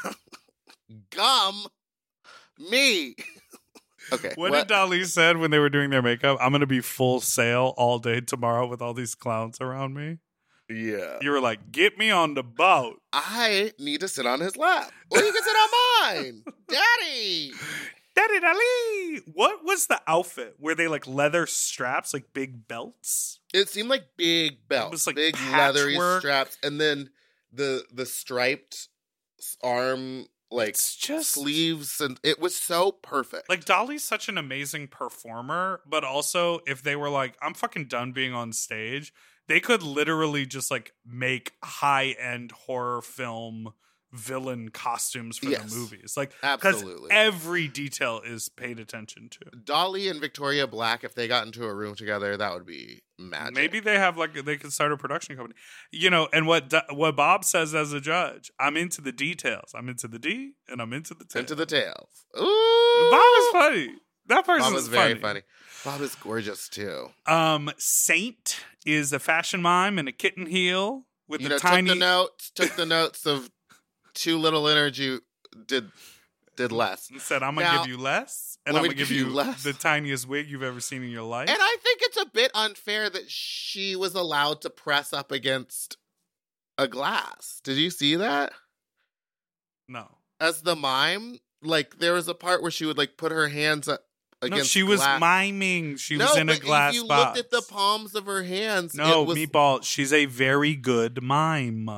Speaker 3: Gum me. Okay.
Speaker 2: What did Dolly said when they were doing their makeup? I'm going to be full sail all day tomorrow with all these clowns around me.
Speaker 3: Yeah.
Speaker 2: You were like, get me on the boat.
Speaker 3: I need to sit on his lap. Or you can sit on mine. Daddy.
Speaker 2: Daddy Dolly. What was the outfit? Were they like leather straps, like big belts?
Speaker 3: It seemed like big belts. It was like big leathery straps. And then the striped arm like just sleeves, and it was so perfect.
Speaker 2: Like Dolly's such an amazing performer, but also if they were like, I'm fucking done being on stage, they could literally just like make high-end horror film villain costumes for the movies. Like,
Speaker 3: absolutely,
Speaker 2: every detail is paid attention to.
Speaker 3: Dolly and Victoria Black, if they got into a room together, that would be magic.
Speaker 2: Maybe they have like they could start a production company, you know. And what Bob says as a judge, I'm into the details. I'm into the D, and I'm into the tails.
Speaker 3: Into the tails. Ooh,
Speaker 2: Bob is funny. That person
Speaker 3: Bob is very funny. Bob is gorgeous too.
Speaker 2: Saint is a fashion mime in a kitten heel with the tiny.
Speaker 3: Took the notes of Too Little Energy. Did less.
Speaker 2: And said, I'm going to give you less. And I'm going to give you the tiniest wig you've ever seen in your life.
Speaker 3: And I think it's a bit unfair that she was allowed to press up against a glass. Did you see that?
Speaker 2: No.
Speaker 3: As the mime, like there was a part where she would like put her hands up against.
Speaker 2: No, she was miming. She was in a glass box.
Speaker 3: If you looked at the palms of her hands,
Speaker 2: no, Meatball. She's a very good mime.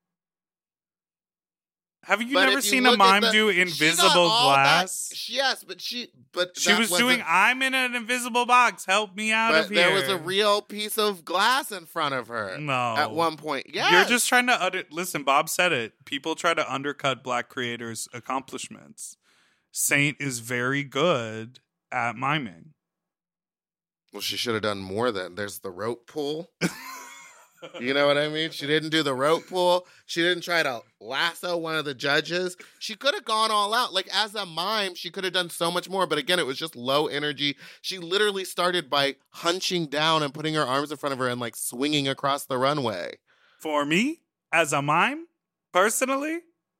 Speaker 2: Have you never seen a mime do invisible glass?
Speaker 3: Yes, but she
Speaker 2: was doing. I'm in an invisible box. Help me out of here.
Speaker 3: There was a real piece of glass in front of her.
Speaker 2: No,
Speaker 3: at one point, yeah.
Speaker 2: You're just trying to listen. Bob said it. People try to undercut Black creators' accomplishments. Saint is very good at miming.
Speaker 3: Well, she should have done more. Then there's the rope pull. You know what I mean? She didn't do the rope pull. She didn't try to lasso one of the judges. She could have gone all out. Like, as a mime, she could have done so much more. But again, it was just low energy. She literally started by hunching down and putting her arms in front of her and, like, swinging across the runway.
Speaker 2: For me, as a mime, personally?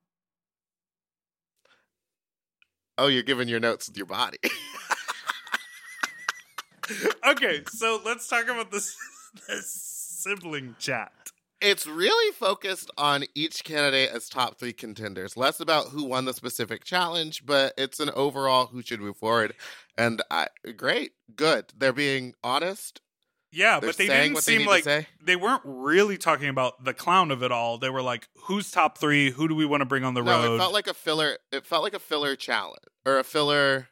Speaker 3: Oh, you're giving your notes with your body.
Speaker 2: Okay, so let's talk about this sibling chat.
Speaker 3: It's really focused on each candidate as top 3 contenders. Less about who won the specific challenge, but it's an overall who should move forward. And great, good. They're being honest.
Speaker 2: Yeah, but they didn't seem like they weren't really talking about the clown of it all. They were like, who's top 3? Who do we want to bring on the road?
Speaker 3: No, it felt like a filler. It felt like a filler challenge or a filler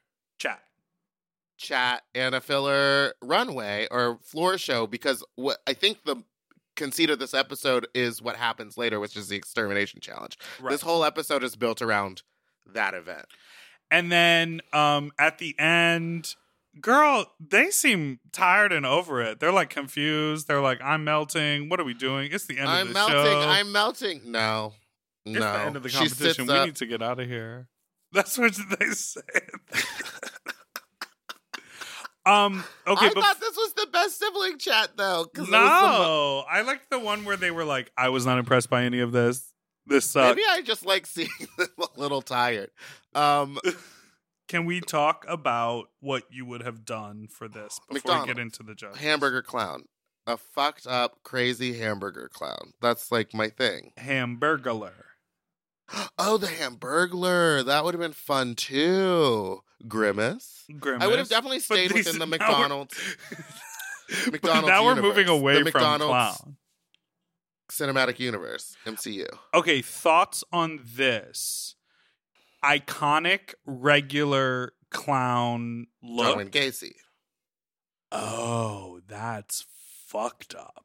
Speaker 3: chat and a filler runway or floor show, because what I think the conceit of this episode is what happens later, which is the extermination challenge. Right. This whole episode is built around that event.
Speaker 2: And then at the end, girl, they seem tired and over it. They're like confused. They're like, I'm melting. What are we doing? It's the end of the show.
Speaker 3: I'm melting. No.
Speaker 2: It's the end of the competition. We need to get out of here. That's what they said. Okay,
Speaker 3: I thought this was the best sibling chat though.
Speaker 2: No, I liked the one where they were like, "I was not impressed by any of this. This sucked."
Speaker 3: Maybe I just like seeing them a little tired.
Speaker 2: Can we talk about what you would have done for this before we get into the judges?
Speaker 3: Hamburger clown. A fucked up, crazy hamburger clown. That's like my thing.
Speaker 2: Hamburglar.
Speaker 3: Oh, the Hamburglar. That would have been fun too. Grimace. I would have definitely stayed within the McDonald's.
Speaker 2: McDonald's now we're moving away from clown.
Speaker 3: Cinematic Universe, MCU.
Speaker 2: Okay, thoughts on this iconic regular clown look?
Speaker 3: John Wayne Gacy.
Speaker 2: Oh, that's fucked up.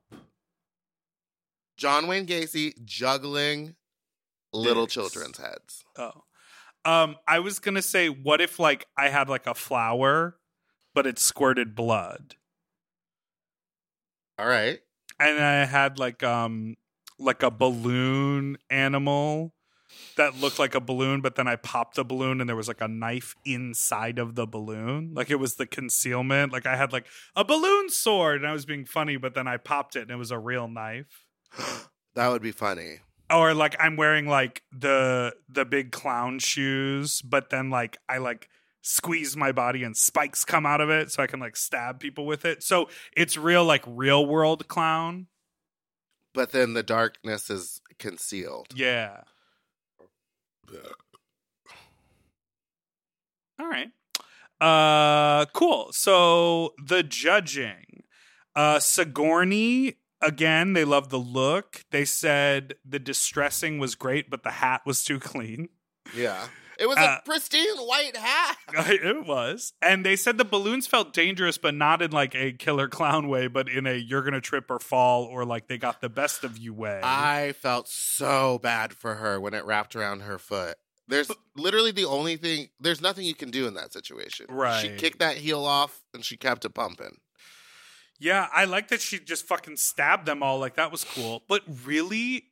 Speaker 3: John Wayne Gacy juggling little children's heads.
Speaker 2: Oh. I was gonna say, what if like I had like a flower, but it squirted blood?
Speaker 3: All right.
Speaker 2: And I had like a balloon animal that looked like a balloon, but then I popped the balloon and there was like a knife inside of the balloon. Like it was the concealment. Like I had like a balloon sword and I was being funny, but then I popped it and it was a real knife.
Speaker 3: That would be funny.
Speaker 2: Or like I'm wearing like the big clown shoes, but then like I like squeeze my body and spikes come out of it so I can like stab people with it. So it's real like real world clown.
Speaker 3: But then the darkness is concealed.
Speaker 2: Yeah. All right. Cool. So the judging. Sigourney, again, they love the look. They said the distressing was great, but the hat was too clean.
Speaker 3: Yeah. It was a pristine white hat.
Speaker 2: It was. And they said the balloons felt dangerous, but not in like a killer clown way, but in a you're going to trip or fall or like they got the best of you way.
Speaker 3: I felt so bad for her when it wrapped around her foot. There's literally the only thing, there's nothing you can do in that situation.
Speaker 2: Right.
Speaker 3: She kicked that heel off and she kept it pumping.
Speaker 2: Yeah, I like that she just fucking stabbed them all. Like, that was cool. But really,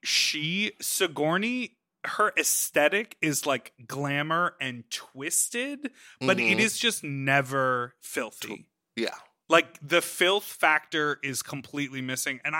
Speaker 2: Sigourney, her aesthetic is like glamour and twisted, but it is just never filthy.
Speaker 3: Yeah.
Speaker 2: Like, the filth factor is completely missing. And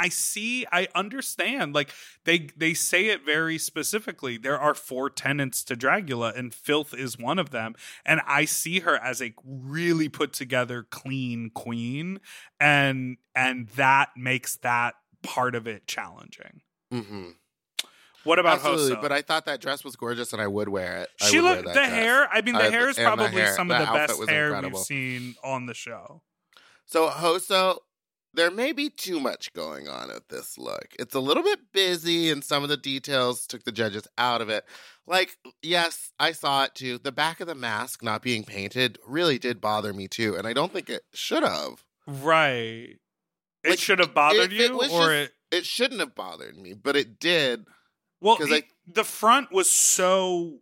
Speaker 2: I understand. Like, they say it very specifically. There are 4 tenets to Dragula, and filth is one of them. And I see her as a really put together, clean queen. And that makes that part of it challenging.
Speaker 3: Mm-hmm.
Speaker 2: What about
Speaker 3: Absolutely,
Speaker 2: Hoso?
Speaker 3: but I thought that dress was gorgeous, and I would wear it.
Speaker 2: She looked the hair. I mean, the hair is probably some of the best hair
Speaker 3: incredible.
Speaker 2: we've seen on the show.
Speaker 3: So Hoso, there may be too much going on at this look. It's a little bit busy, and some of the details took the judges out of it. Like, yes, I saw it too. The back of the mask not being painted really did bother me too, and I don't think it should have.
Speaker 2: Right. It should have bothered you,
Speaker 3: it shouldn't have bothered me, but it did.
Speaker 2: Well, the front was so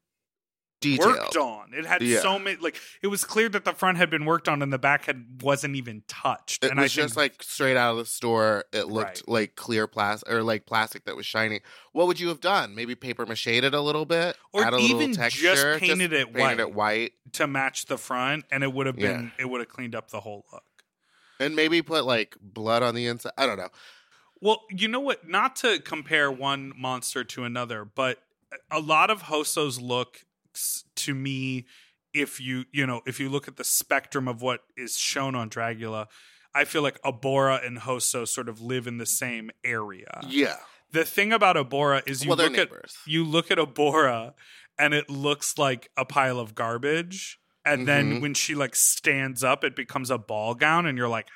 Speaker 3: detailed.
Speaker 2: Worked on. It had so many. Like, it was clear that the front had been worked on, and the back wasn't even touched.
Speaker 3: It was just like straight out of the store. It looked like clear plastic or like plastic that was shiny. What would you have done? Maybe paper mache it a little bit,
Speaker 2: or
Speaker 3: add a
Speaker 2: even
Speaker 3: little texture,
Speaker 2: just painted it
Speaker 3: white
Speaker 2: to match the front, and it would have been. It would have cleaned up the whole look.
Speaker 3: And maybe put like blood on the inside. I don't know.
Speaker 2: Well, you know what? Not to compare one monster to another, but a lot of Hoso's looks to me, if you look at the spectrum of what is shown on Dragula, I feel like Abora and Hoso sort of live in the same area.
Speaker 3: Yeah.
Speaker 2: The thing about Abora is you look at Abora and it looks like a pile of garbage. And then when she like stands up, it becomes a ball gown, and you're like,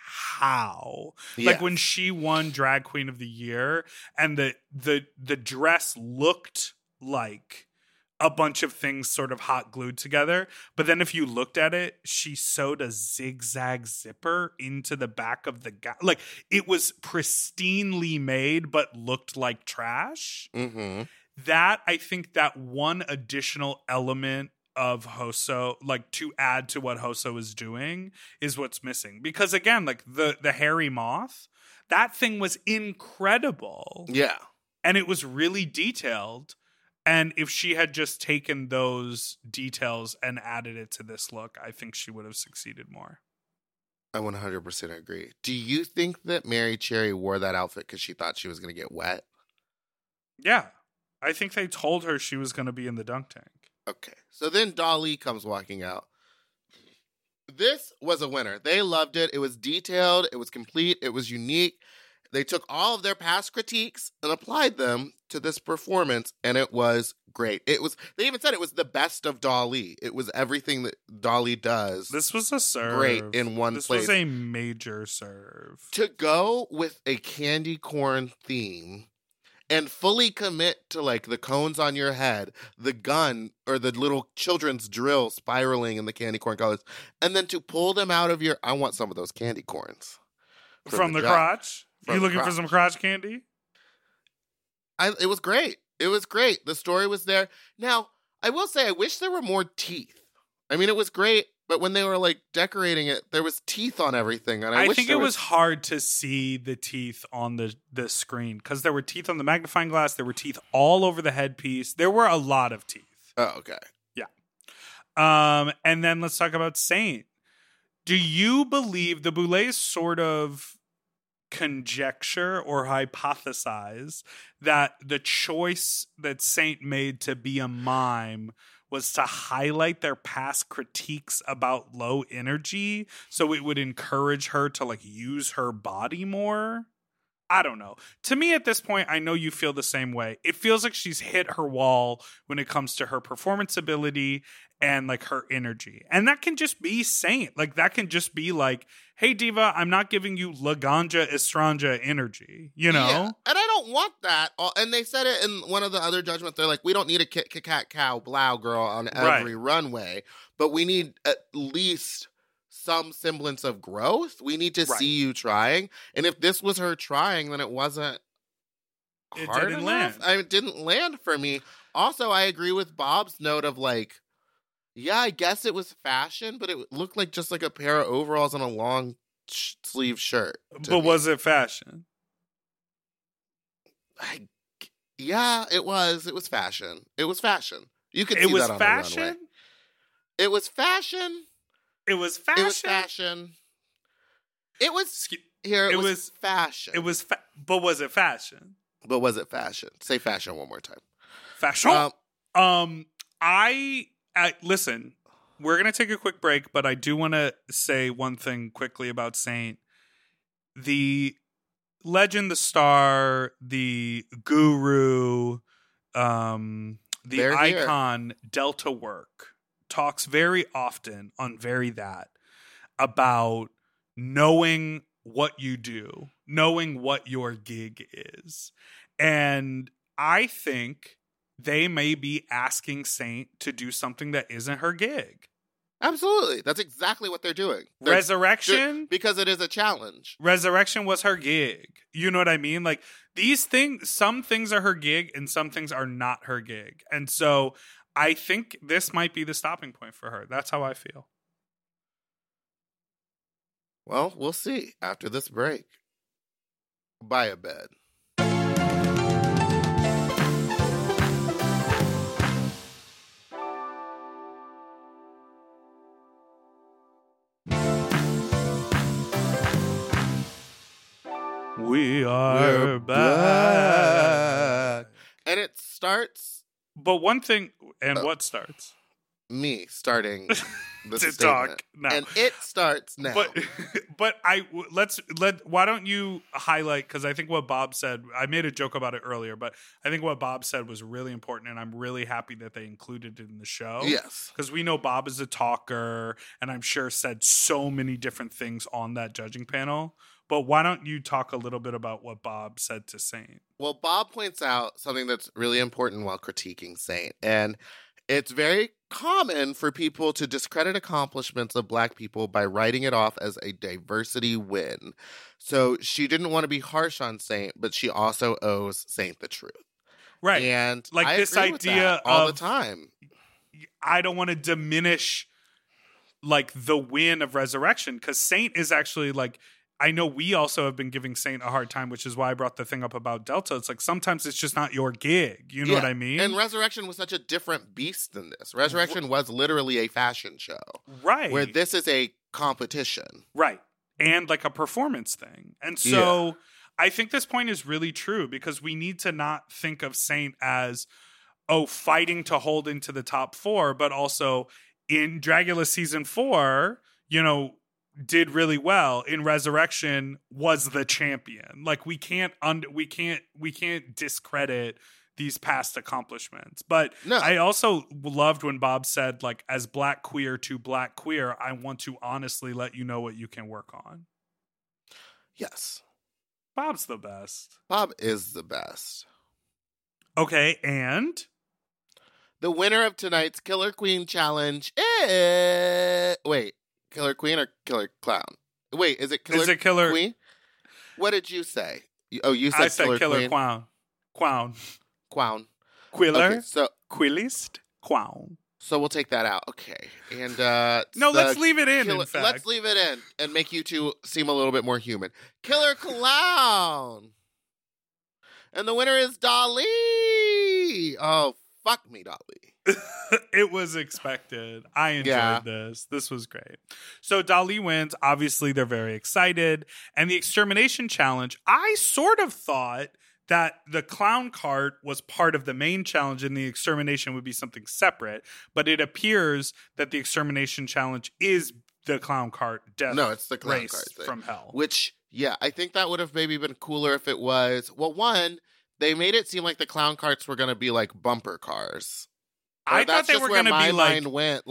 Speaker 2: how? Yeah. Like when she won Drag Queen of the Year, and the dress looked like a bunch of things sort of hot glued together. But then if you looked at it, she sewed a zigzag zipper into the back of the gown. Like it was pristinely made, but looked like trash. Mm-hmm. That, I think that one additional element of Hoso, like to add to what Hoso is doing, is what's missing. Because again, like the hairy moth, that thing was incredible.
Speaker 3: Yeah.
Speaker 2: And it was really detailed. And if she had just taken those details and added it to this look, I think she would have succeeded more.
Speaker 3: I 100% agree. Do you think that Mary Cherry wore that outfit because she thought she was going to get wet?
Speaker 2: Yeah. I think they told her she was going to be in the dunk tank.
Speaker 3: Okay. So then Dali comes walking out. This was a winner. They loved it. It was detailed. It was complete. It was unique. They took all of their past critiques and applied them to this performance, and it was great. They even said it was the best of Dali. It was everything that Dali does.
Speaker 2: This was a serve.
Speaker 3: Great in one
Speaker 2: this
Speaker 3: place.
Speaker 2: This was a major serve.
Speaker 3: To go with a candy corn theme and fully commit to like the cones on your head, the gun, or the little children's drill spiraling in the candy corn colors, and then to pull them out of I want some of those candy corns.
Speaker 2: From the crotch? You looking for some crotch candy?
Speaker 3: It was great. It was great. The story was there. Now, I will say I wish there were more teeth. I mean, it was great, but when they were like decorating it, there was teeth on everything. And I
Speaker 2: think it was hard to see the teeth on the screen because there were teeth on the magnifying glass. There were teeth all over the headpiece. There were a lot of teeth.
Speaker 3: Oh, okay.
Speaker 2: Yeah. And then let's talk about Saint. Do you believe the Boulets sort of conjecture or hypothesize that the choice that Saint made to be a mime was to highlight their past critiques about low energy so it would encourage her to like use her body more? I don't know. To me at this point, I know you feel the same way. It feels like she's hit her wall when it comes to her performance ability and like her energy. And that can just be Saint. Like that can just be like, hey Diva, I'm not giving you Laganja Estranja energy, you know?
Speaker 3: Yeah, and I don't want that. And they said it in one of the other judgments. They're like, we don't need a Kit Kat Cow Blau girl on every runway, but we need at least some semblance of growth. We need to see you trying. And if this was her trying, then it wasn't hard enough.
Speaker 2: Land.
Speaker 3: It didn't land for me. Also, I agree with Bob's note of like, yeah, I guess it was fashion, but it looked like just like a pair of overalls and a long sleeve shirt.
Speaker 2: But was it fashion?
Speaker 3: Yeah, it was. It was fashion. It was fashion. You could see
Speaker 2: it was
Speaker 3: that on
Speaker 2: fashion?
Speaker 3: the runway. It was fashion.
Speaker 2: It was fashion.
Speaker 3: It was fashion. It was here. It was fashion.
Speaker 2: It was, but was it fashion?
Speaker 3: But was it fashion? Say fashion one more time.
Speaker 2: Fashion. I listen. We're gonna take a quick break, but I do want to say one thing quickly about Saint. The legend, the star, the guru, the icon, Delta Work talks very often on Very That about knowing what you do, knowing what your gig is. And I think they may be asking Saint to do something that isn't her gig.
Speaker 3: Absolutely. That's exactly what they're doing.
Speaker 2: Resurrection?
Speaker 3: Because it is a challenge.
Speaker 2: Resurrection was her gig. You know what I mean? Like these things, some things are her gig and some things are not her gig. And so I think this might be the stopping point for her. That's how I feel.
Speaker 3: Well, we'll see after this break. Buy a bed.
Speaker 2: We're back.
Speaker 3: And it starts.
Speaker 2: But one thing, and what starts?
Speaker 3: Me starting the
Speaker 2: to
Speaker 3: statement.
Speaker 2: talk now.
Speaker 3: And it starts now.
Speaker 2: But why don't you highlight, because I think what Bob said, I made a joke about it earlier, but I think what Bob said was really important, and I'm really happy that they included it in the show.
Speaker 3: Yes.
Speaker 2: Because we know Bob is a talker, and I'm sure said so many different things on that judging panel. But why don't you talk a little bit about what Bob said to Saint?
Speaker 3: Well, Bob points out something that's really important while critiquing Saint. And it's very common for people to discredit accomplishments of Black people by writing it off as a diversity win. So she didn't want to be harsh on Saint, but she also owes Saint the truth.
Speaker 2: Right.
Speaker 3: And
Speaker 2: like
Speaker 3: I
Speaker 2: this
Speaker 3: agree with
Speaker 2: idea
Speaker 3: that all
Speaker 2: of
Speaker 3: the time.
Speaker 2: I don't want to diminish like the win of Resurrection, because Saint is actually like, I know we also have been giving Saint a hard time, which is why I brought the thing up about Delta. It's like sometimes it's just not your gig. You know what I mean?
Speaker 3: And Resurrection was such a different beast than this. Resurrection was literally a fashion show.
Speaker 2: Right.
Speaker 3: Where this is a competition.
Speaker 2: Right. and like a performance thing. And so I think this point is really true because we need to not think of Saint as, fighting to hold into the top 4, but also in Dragula season 4, did really well. In Resurrection was the champion. Like we can't discredit these past accomplishments. But
Speaker 3: No.
Speaker 2: I also loved when Bob said, like, as Black queer to Black queer, I want to honestly let you know what you can work on.
Speaker 3: Yes.
Speaker 2: Bob's the best.
Speaker 3: Bob is the best.
Speaker 2: Okay, and
Speaker 3: The winner of tonight's Killer Queen challenge wait, Killer Queen or Killer Clown? Wait, is it Killer Queen? What did you say? You said
Speaker 2: I said Killer
Speaker 3: Queen.
Speaker 2: Quown.
Speaker 3: Quiller. Okay, so
Speaker 2: Quillist Quown.
Speaker 3: So we'll take that out. Okay. And
Speaker 2: no, let's leave it in fact.
Speaker 3: Let's leave it in and make you two seem a little bit more human. Killer Clown. And the winner is Dali. Oh, fuck me, Dali.
Speaker 2: It was expected. I enjoyed this. This was great. So Dali wins. Obviously, they're very excited. And the extermination challenge, I sort of thought that the clown cart was part of the main challenge and the extermination would be something separate. But it appears that the extermination challenge is the clown cart death.
Speaker 3: No, it's the clown
Speaker 2: race
Speaker 3: cart thing.
Speaker 2: from hell.
Speaker 3: Which, yeah, I think that would have maybe been cooler if it was. Well, one, they made it seem like the clown carts were going to be like bumper cars.
Speaker 2: I thought they were going to be like.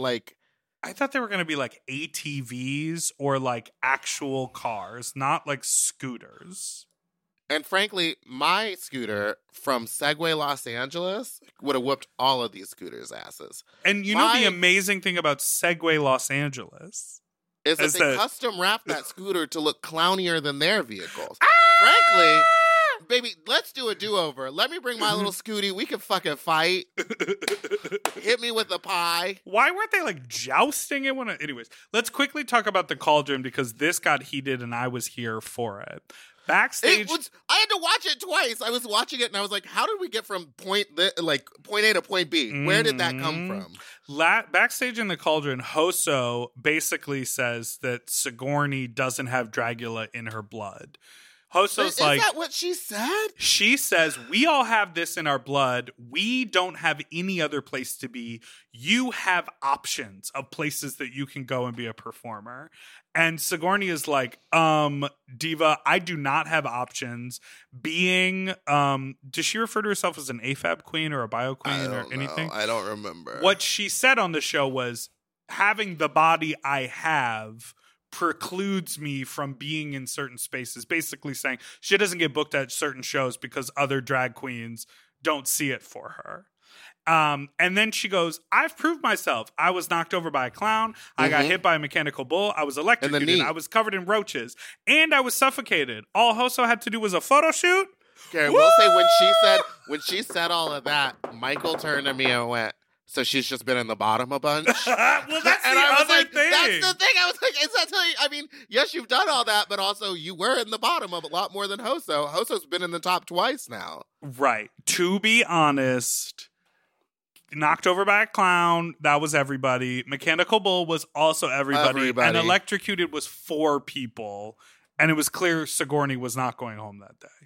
Speaker 3: I
Speaker 2: thought they were going to be like ATVs or like actual cars, not like scooters.
Speaker 3: And frankly, my scooter from Segway Los Angeles would have whooped all of these scooters' asses.
Speaker 2: And know the amazing thing about Segway Los Angeles
Speaker 3: is that they custom wrapped that scooter to look clownier than their vehicles. Frankly, baby, let's do a do-over. Let me bring my little scooty. We can fucking fight. Hit me with a pie.
Speaker 2: Why weren't they like jousting it when anyways, let's quickly talk about the cauldron because this got heated and I was here for it. Backstage,
Speaker 3: I had to watch it twice. I was watching it and I was like, how did we get from point A to point B? Where did that come from?
Speaker 2: Backstage in the cauldron, Hoso basically says that Sigourney doesn't have Dragula in her blood. Hoso's like,
Speaker 3: is that what she said?
Speaker 2: She says, we all have this in our blood. We don't have any other place to be. You have options of places that you can go and be a performer. And Sigourney is like, Diva, I do not have options. Being, does she refer to herself as an AFAB queen or a bio queen or anything?
Speaker 3: I don't remember.
Speaker 2: What she said on the show was, having the body I have precludes me from being in certain spaces, basically saying she doesn't get booked at certain shows because other drag queens don't see it for her. And then she goes, I've proved myself. I was knocked over by a clown. I got hit by a mechanical bull. I was electrocuted. I was covered in roaches. And I was suffocated. All Hoso had to do was a photo shoot.
Speaker 3: Okay, I will say when she said all of that, Michael turned to me and went, so she's just been in the bottom a bunch?
Speaker 2: Well, that's
Speaker 3: and
Speaker 2: the
Speaker 3: I was
Speaker 2: other
Speaker 3: like,
Speaker 2: thing.
Speaker 3: That's the thing. I was like, is that telling you? I mean, yes, you've done all that, but also you were in the bottom of a lot more than Hoso. Hoso's been in the top twice now.
Speaker 2: Right. To be honest, knocked over by a clown, that was everybody. Mechanical bull was also everybody. And electrocuted was 4 people. And it was clear Sigourney was not going home that day.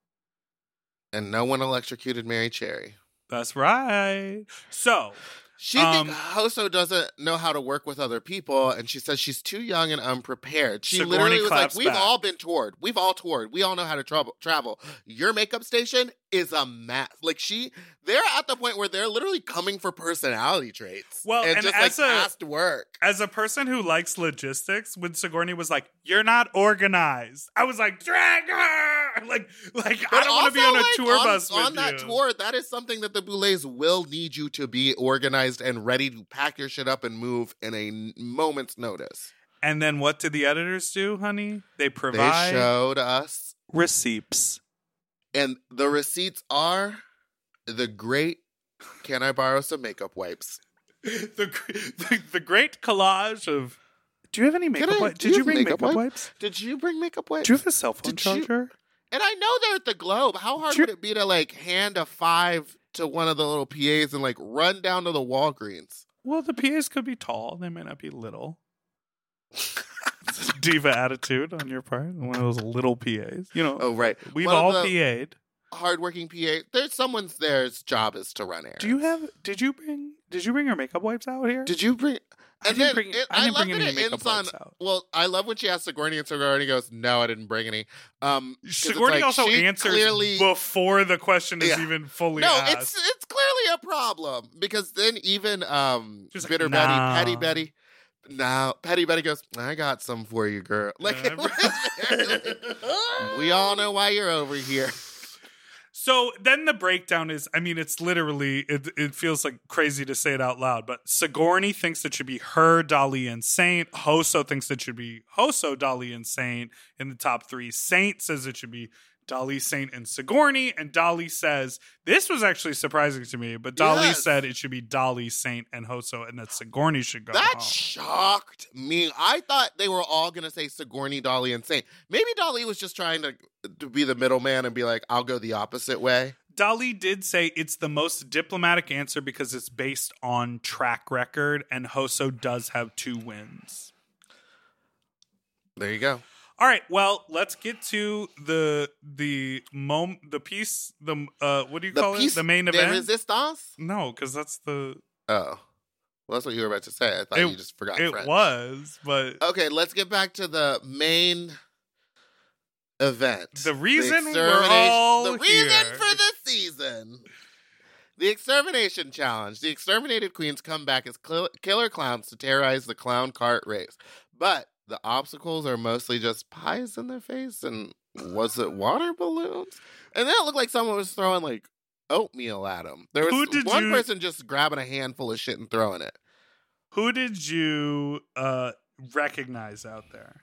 Speaker 3: And no one electrocuted Mary Cherry.
Speaker 2: That's right. So
Speaker 3: she thinks Hoso doesn't know how to work with other people, and she says she's too young and unprepared. She literally was like, we've all been toured. We've all toured. We all know how to travel. Your makeup station is a mess. Like they're at the point where they're literally coming for personality traits.
Speaker 2: Well, and
Speaker 3: just
Speaker 2: as
Speaker 3: past work.
Speaker 2: As a person who likes logistics, when Sigourney was like, "You're not organized," I was like, "Drag her!" Like I don't want to be on a tour bus with you.
Speaker 3: On that tour, that is something that the Boulets will need you to be organized and ready to pack your shit up and move in a moment's notice.
Speaker 2: And then what did the editors do, honey? They
Speaker 3: showed us
Speaker 2: receipts.
Speaker 3: And the receipts are the great, can I borrow some makeup wipes?
Speaker 2: the great collage of, do you have any makeup wipes? Did you bring makeup wipes?
Speaker 3: Did you bring makeup wipes?
Speaker 2: Do you have a cell phone charger?
Speaker 3: And I know they're at the Globe. How hard would it be to hand a 5 to one of the little PAs and run down to the Walgreens?
Speaker 2: Well, the PAs could be tall. They might not be little. Diva attitude on your part. One of those little PAs. You know,
Speaker 3: Oh, right.
Speaker 2: we've
Speaker 3: One of
Speaker 2: all
Speaker 3: the
Speaker 2: PA'd.
Speaker 3: hardworking PA. There's someone's there's job is to run errands.
Speaker 2: Did you bring your makeup wipes out here?
Speaker 3: Did you bring?
Speaker 2: I
Speaker 3: And
Speaker 2: didn't
Speaker 3: then
Speaker 2: bring-
Speaker 3: it,
Speaker 2: I didn't
Speaker 3: love
Speaker 2: bring
Speaker 3: that
Speaker 2: any
Speaker 3: it
Speaker 2: makeup
Speaker 3: ends on.
Speaker 2: wipes out.
Speaker 3: Well, I love when she asks Sigourney, and Sigourney goes, "No, I didn't bring any." 'Cause it's
Speaker 2: Sigourney
Speaker 3: like,
Speaker 2: also
Speaker 3: she
Speaker 2: answers
Speaker 3: clearly.
Speaker 2: before the question is
Speaker 3: Yeah.
Speaker 2: even fully
Speaker 3: No,
Speaker 2: asked.
Speaker 3: it's clearly a problem because then even
Speaker 2: She's like,
Speaker 3: Bitter
Speaker 2: "Nah."
Speaker 3: Betty, Petty Betty. No, Petty Betty goes, "I got some for you, girl." Like, it was very- we all know why you're over here.
Speaker 2: So then the breakdown is, I mean, it's literally, it feels like crazy to say it out loud, but Sigourney thinks it should be her, Dahli, and Saint. Hoso thinks it should be Hoso, Dahli, and Saint in the top three. Saint says it should be Dahli, Saint, and Sigourney. And Dahli says, this was actually surprising to me, but Dahli
Speaker 3: Yes.
Speaker 2: said it should be Dahli, Saint, and Hoso, and that Sigourney should go
Speaker 3: That
Speaker 2: home.
Speaker 3: shocked me. I thought they were all going to say Sigourney, Dahli, and Saint. Maybe Dahli was just trying to be the middleman and be like, I'll go the opposite way.
Speaker 2: Dahli did say it's the most diplomatic answer because it's based on track record, and Hoso does have 2 wins.
Speaker 3: There you go.
Speaker 2: All right, well, let's get to the piece, what do you call it? The main
Speaker 3: de
Speaker 2: event?
Speaker 3: resistance?
Speaker 2: No, because that's the...
Speaker 3: Oh. Well, that's what you were about to say. I thought you just forgot
Speaker 2: It
Speaker 3: French.
Speaker 2: was, but
Speaker 3: Okay, let's get back to the main event.
Speaker 2: the reason we're
Speaker 3: extermination-
Speaker 2: all
Speaker 3: The reason
Speaker 2: here.
Speaker 3: for the season. The Extermination Challenge. The exterminated queens come back as killer clowns to terrorize the clown cart race. But the obstacles are mostly just pies in their face and was it water balloons? And then it looked like someone was throwing like oatmeal at them. There
Speaker 2: Who
Speaker 3: was
Speaker 2: did
Speaker 3: one
Speaker 2: you-
Speaker 3: person just grabbing a handful of shit and throwing it.
Speaker 2: Who did you recognize out there?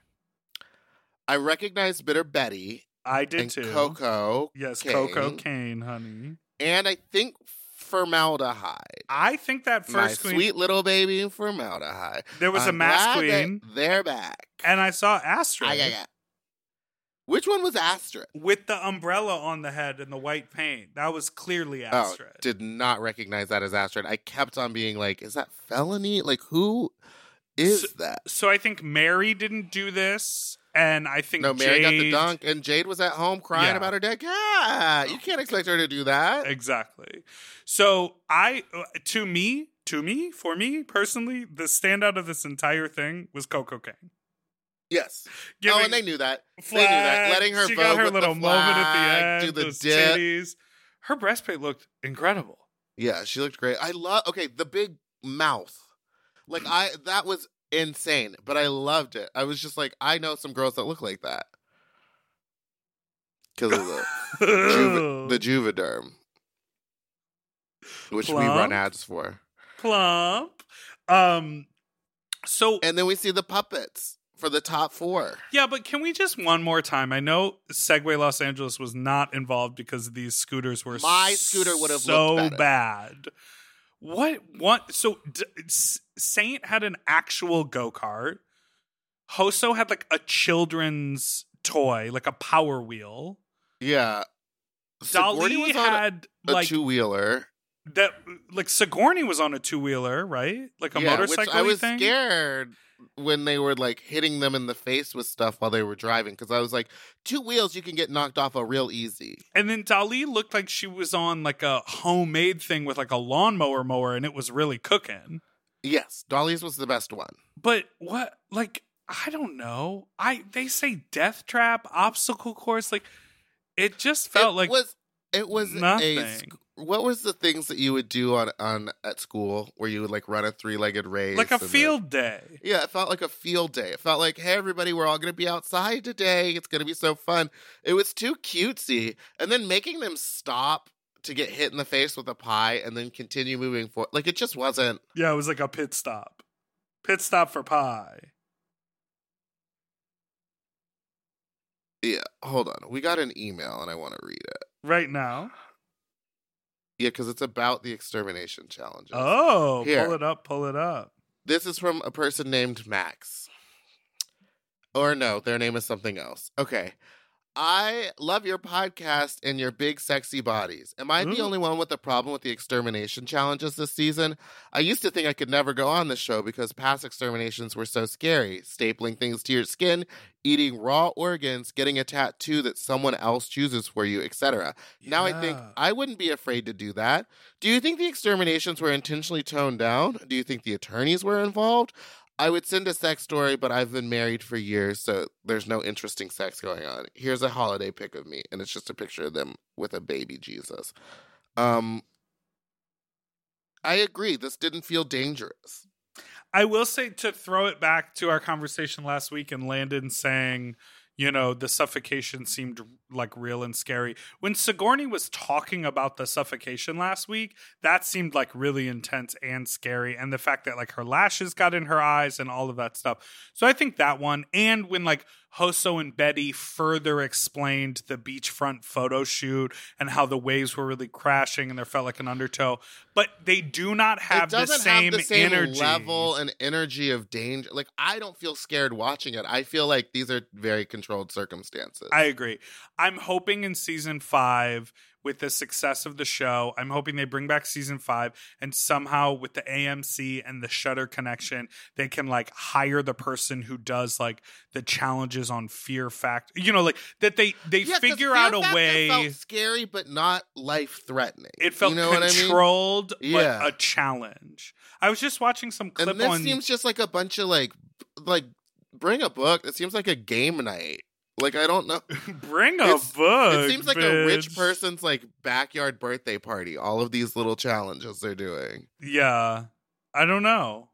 Speaker 3: I recognized Bitter Betty
Speaker 2: I did
Speaker 3: and
Speaker 2: too.
Speaker 3: Coco.
Speaker 2: Yes,
Speaker 3: Kane,
Speaker 2: Coco Kane, honey.
Speaker 3: And I think Formaldehyde.
Speaker 2: I think that
Speaker 3: My
Speaker 2: first queen...
Speaker 3: sweet little baby Formaldehyde.
Speaker 2: There was a
Speaker 3: I'm
Speaker 2: masked
Speaker 3: glad that
Speaker 2: queen,
Speaker 3: they're back.
Speaker 2: and I saw Astrid.
Speaker 3: Which one was Astrid?
Speaker 2: With the umbrella on the head and the white paint. That was clearly
Speaker 3: Oh,
Speaker 2: Astrid.
Speaker 3: did not recognize that as Astrid. I kept on being like, is that felony? Like, who is that?
Speaker 2: So I think Mary didn't do this, and I think
Speaker 3: No, Mary
Speaker 2: Jade...
Speaker 3: got the dunk, and Jade was at home crying
Speaker 2: Yeah.
Speaker 3: about her dead cat. You can't expect her to do that.
Speaker 2: Exactly. So for me personally, the standout of this entire thing was Coco Kane.
Speaker 3: Yes.
Speaker 2: Giving
Speaker 3: And they knew that.
Speaker 2: flag,
Speaker 3: They knew that. Letting her
Speaker 2: she
Speaker 3: vote
Speaker 2: got her
Speaker 3: with
Speaker 2: little
Speaker 3: the
Speaker 2: moment at
Speaker 3: flag,
Speaker 2: the end,
Speaker 3: do the
Speaker 2: those
Speaker 3: dip.
Speaker 2: titties. Her breastplate looked incredible.
Speaker 3: Yeah, she looked great. The big mouth. Like, that was insane, but I loved it. I was just like, I know some girls that look like that. Because of the Juvederm, which we run
Speaker 2: Plump.
Speaker 3: ads for.
Speaker 2: Plump. So
Speaker 3: And then we see the puppets for the top 4.
Speaker 2: yeah, but can we just one more time? I know Segway Los Angeles was not involved because these scooters were
Speaker 3: My scooter would have
Speaker 2: so
Speaker 3: looked better.
Speaker 2: bad. What? So Saint had an actual go-kart. Hoso had like a children's toy, like a Power Wheel.
Speaker 3: Yeah. Sigourney
Speaker 2: Dahli
Speaker 3: was on
Speaker 2: had
Speaker 3: a
Speaker 2: like
Speaker 3: 2-wheeler.
Speaker 2: that. Like Sigourney was on a 2-wheeler, right? Like a
Speaker 3: Which
Speaker 2: motorcycle.
Speaker 3: I was
Speaker 2: thing?
Speaker 3: scared when they were like hitting them in the face with stuff while they were driving, because I was like, 2 wheels you can get knocked off of real easy.
Speaker 2: And then Dahli looked like she was on like a homemade thing with like a lawnmower mower, and it was really cooking.
Speaker 3: Yes, Dolly's was the best one.
Speaker 2: But what? Like I don't know. They say death trap, obstacle course. Like it just felt
Speaker 3: it was
Speaker 2: nothing.
Speaker 3: What was the things that you would do on at school where you would like run a 3-legged race?
Speaker 2: Like a
Speaker 3: and
Speaker 2: field day.
Speaker 3: Yeah, it felt like a field day. It felt like, hey, everybody, we're all going to be outside today. It's going to be so fun. It was too cutesy. And then making them stop to get hit in the face with a pie and then continue moving forward. Like, it just wasn't.
Speaker 2: Yeah, it was like a pit stop. Pit stop for pie.
Speaker 3: Yeah, hold on. We got an email and I want to read it.
Speaker 2: Right now.
Speaker 3: Yeah, because it's about the extermination challenges.
Speaker 2: Oh,
Speaker 3: Here.
Speaker 2: pull it up.
Speaker 3: This is from a person named Max. Or no, their name is something else. Okay. I love your podcast and your big sexy bodies. Am I the only one with a problem with the extermination challenges this season? I used to think I could never go on this show because past exterminations were so scary. Stapling things to your skin, eating raw organs, getting a tattoo that someone else chooses for you, etc. Now I think I wouldn't be afraid to do that. Do you think the exterminations were intentionally toned down? Do you think the attorneys were involved? I would send a sex story, but I've been married for years, so there's no interesting sex going on. Here's a holiday pic of me, and it's just a picture of them with a baby Jesus. I agree. This didn't feel dangerous.
Speaker 2: I will say, to throw it back to our conversation last week and Landon saying, you know, the suffocation seemed like real and scary. When Sigourney was talking about the suffocation last week, that seemed like really intense and scary. And the fact that like her lashes got in her eyes and all of that stuff. So I think that one. And when like Hoso and Betty further explained the beachfront photo shoot and how the waves were really crashing and there felt like an undertow. But they do not have the same energy.
Speaker 3: Level and energy of danger. Like, I don't feel scared watching it. I feel like these are very controlled circumstances.
Speaker 2: I agree. I'm hoping in season 5, with the success of the show, I'm hoping they bring back season 5 and somehow with the AMC and the Shudder connection, they can like hire the person who does like the challenges on Fear Factor. You know, like that they figure out a way.
Speaker 3: It felt scary, but not life-threatening.
Speaker 2: It felt controlled, but a challenge. I was just watching some clip
Speaker 3: and this seems just like a bunch of like bring a book. It seems like a game night. Like, I don't know.
Speaker 2: Bring a book.
Speaker 3: It seems like a rich person's like backyard birthday party. All of these little challenges they're doing.
Speaker 2: Yeah. I don't know.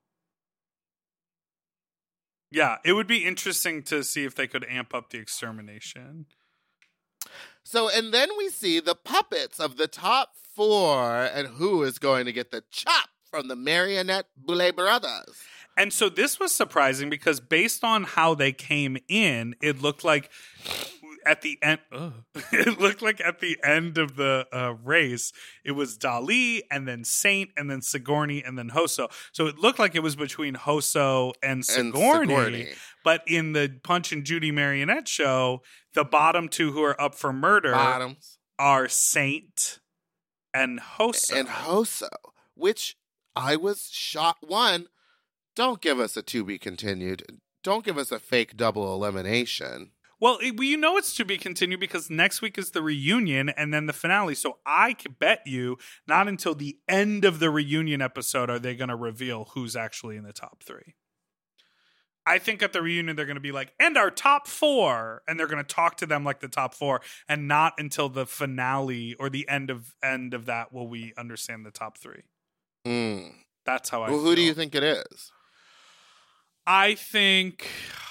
Speaker 2: Yeah, it would be interesting to see if they could amp up the extermination.
Speaker 3: So, and then we see the puppets of the top 4 and who is going to get the chop from the Marionette Boulet brothers.
Speaker 2: And so this was surprising because based on how they came in, it looked like at the end. It looked like at the end of the race, it was Dali and then Saint and then Sigourney and then Hoso. So it looked like it was between Hoso and Sigourney. But in the Punch and Judy Marionette show, the bottom 2 who are up for murder are Saint and Hoso.
Speaker 3: Which I was shocked. One, don't give us a to be continued. Don't give us a fake double elimination.
Speaker 2: Well, you know it's to be continued because next week is the reunion and then the finale. So I could bet you not until the end of the reunion episode are they going to reveal who's actually in the top 3. I think at the reunion they're going to be like, and our top 4. And they're going to talk to them like the top 4. And not until the finale or the end of that will we understand the top 3. That's how I feel.
Speaker 3: Who do you think it is?
Speaker 2: I think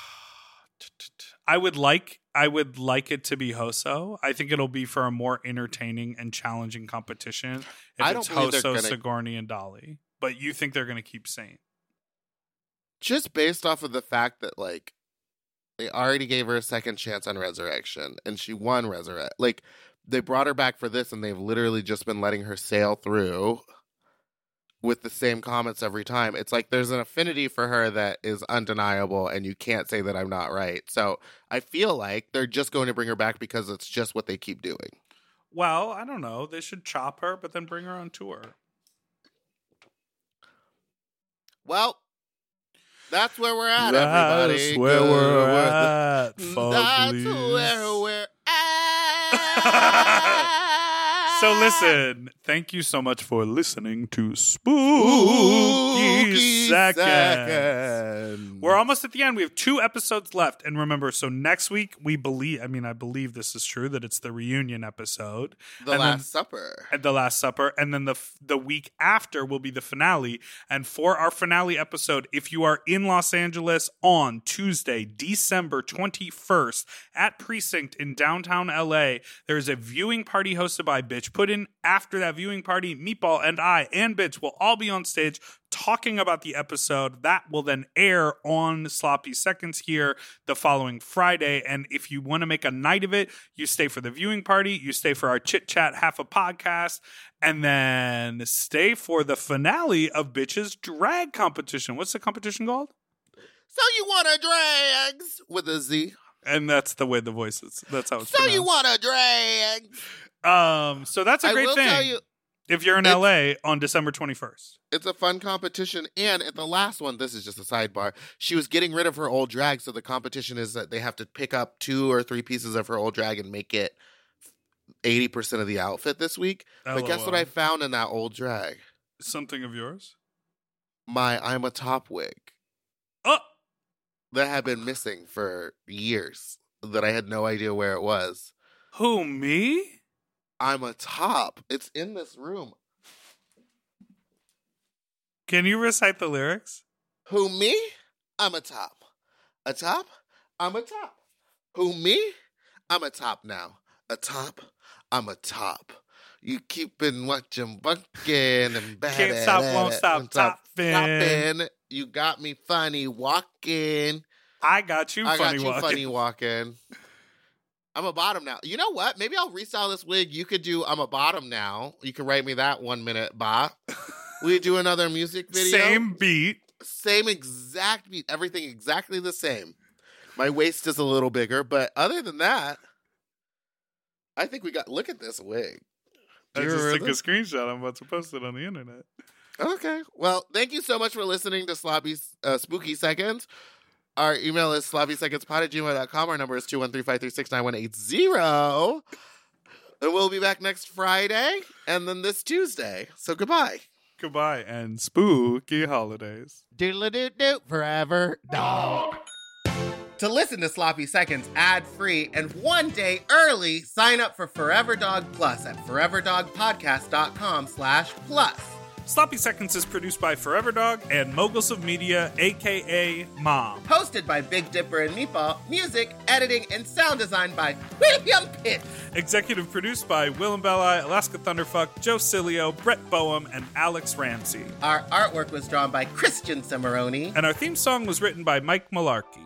Speaker 2: I would like it to be Hoso. I think it'll be for a more entertaining and challenging competition if it's Hoso, Sigourney, and Dali. But you think they're going to keep Saint?
Speaker 3: Just based off of the fact that, like, they already gave her a second chance on Resurrection, and she won Resurrect. Like, they brought her back for this, and they've literally just been letting her sail through with the same comments every time. It's like there's an affinity for her that is undeniable, and you can't say that I'm not right. So I feel like they're just going to bring her back because it's just what they keep doing.
Speaker 2: Well, I don't know. They should chop her, but then bring her on tour.
Speaker 3: Well, that's where we're at, everybody.
Speaker 2: That's where we're at,
Speaker 3: That's where we're at.
Speaker 2: So listen, thank you so much for listening to Spooky Seconds. We're almost at the end. We have 2 episodes left. And remember, so next week, I believe this is true, that it's the reunion episode.
Speaker 3: The Last Supper.
Speaker 2: And then the week after will be the finale. And for our finale episode, if you are in Los Angeles on Tuesday, December 21st at Precinct in downtown LA, there is a viewing party hosted by Bitch Puddin'. After that viewing party, Meatball and I and Bitch will all be on stage talking about the episode. That will then air on Sloppy Seconds here the following Friday. And if you want to make a night of it, you stay for the viewing party, you stay for our chit chat half a podcast, and then stay for the finale of Bitch's drag competition. What's the competition called?
Speaker 3: So you want to drags with a Z?
Speaker 2: And that's the way the voice is. That's how it's
Speaker 3: So you
Speaker 2: pronounced.
Speaker 3: want a drag?
Speaker 2: So that's a
Speaker 3: I
Speaker 2: great
Speaker 3: will
Speaker 2: thing.
Speaker 3: tell you,
Speaker 2: If you're in LA on December 21st.
Speaker 3: it's a fun competition. And at the last one, this is just a sidebar, she was getting rid of her old drag. So the competition is that they have to pick up 2 or 3 pieces of her old drag and make it 80% of the outfit this week. But guess what I found in that old drag?
Speaker 2: Something of yours?
Speaker 3: My I'm a Top wig
Speaker 2: Oh!
Speaker 3: that had been missing for years, that I had no idea where it was.
Speaker 2: Who, me?
Speaker 3: I'm a Top. It's in this room.
Speaker 2: Can you recite the lyrics?
Speaker 3: Who, me? I'm a Top. A Top? I'm a Top. Who, me? I'm a Top now. A Top? I'm a Top. You keepin' watchin' bunkin' and bad.
Speaker 2: Can't stop, won't stop, toppin'.
Speaker 3: You got me funny walking.
Speaker 2: I got you
Speaker 3: I
Speaker 2: funny
Speaker 3: got you
Speaker 2: walking.
Speaker 3: funny walking. I'm a bottom now. You know what? Maybe I'll restyle this wig. You could do I'm a bottom now. You can write me that 1 minute, Bob. We do another music video.
Speaker 2: Same beat.
Speaker 3: Same exact beat. Everything exactly the same. My waist is a little bigger, but other than that, I think we got. Look at this wig.
Speaker 2: I
Speaker 3: Do you
Speaker 2: just
Speaker 3: remember
Speaker 2: took a
Speaker 3: this?
Speaker 2: screenshot. I'm about to post it on the internet.
Speaker 3: Okay. Well, thank you so much for listening to Spooky Seconds. Our email is sloppysecondspod@gmail.com. Our number is 213-536-9180. And we'll be back next Friday and then this Tuesday. So goodbye.
Speaker 2: Goodbye and spooky holidays.
Speaker 3: Doodle-doo-doo, forever dog. To listen to Sloppy Seconds ad-free and 1 day early, sign up for Forever Dog Plus at foreverdogpodcast.com/plus.
Speaker 2: Sloppy Seconds is produced by Forever Dog and Moguls of Media, a.k.a. Mom.
Speaker 3: Hosted by Big Dipper and Meatball. Music, editing, and sound design by William Pitts.
Speaker 2: Executive produced by Willem Belli, Alaska Thunderfuck, Joe Cilio, Brett Boehm, and Alex Ramsey.
Speaker 3: Our artwork was drawn by Christian Cimarroni.
Speaker 2: And our theme song was written by Mike Malarkey.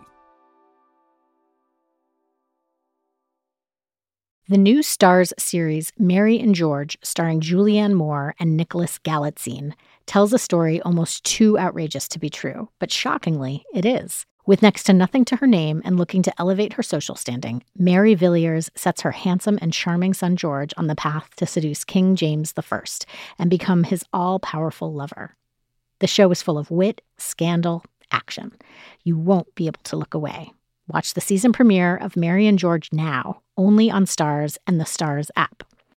Speaker 5: The new Starz series Mary and George, starring Julianne Moore and Nicholas Galitzine, tells a story almost too outrageous to be true, but shockingly, it is. With next to nothing to her name and looking to elevate her social standing, Mary Villiers sets her handsome and charming son George on the path to seduce King James I and become his all-powerful lover. The show is full of wit, scandal, action. You won't be able to look away. Watch the season premiere of Mary and George now, only on Starz and the Starz app.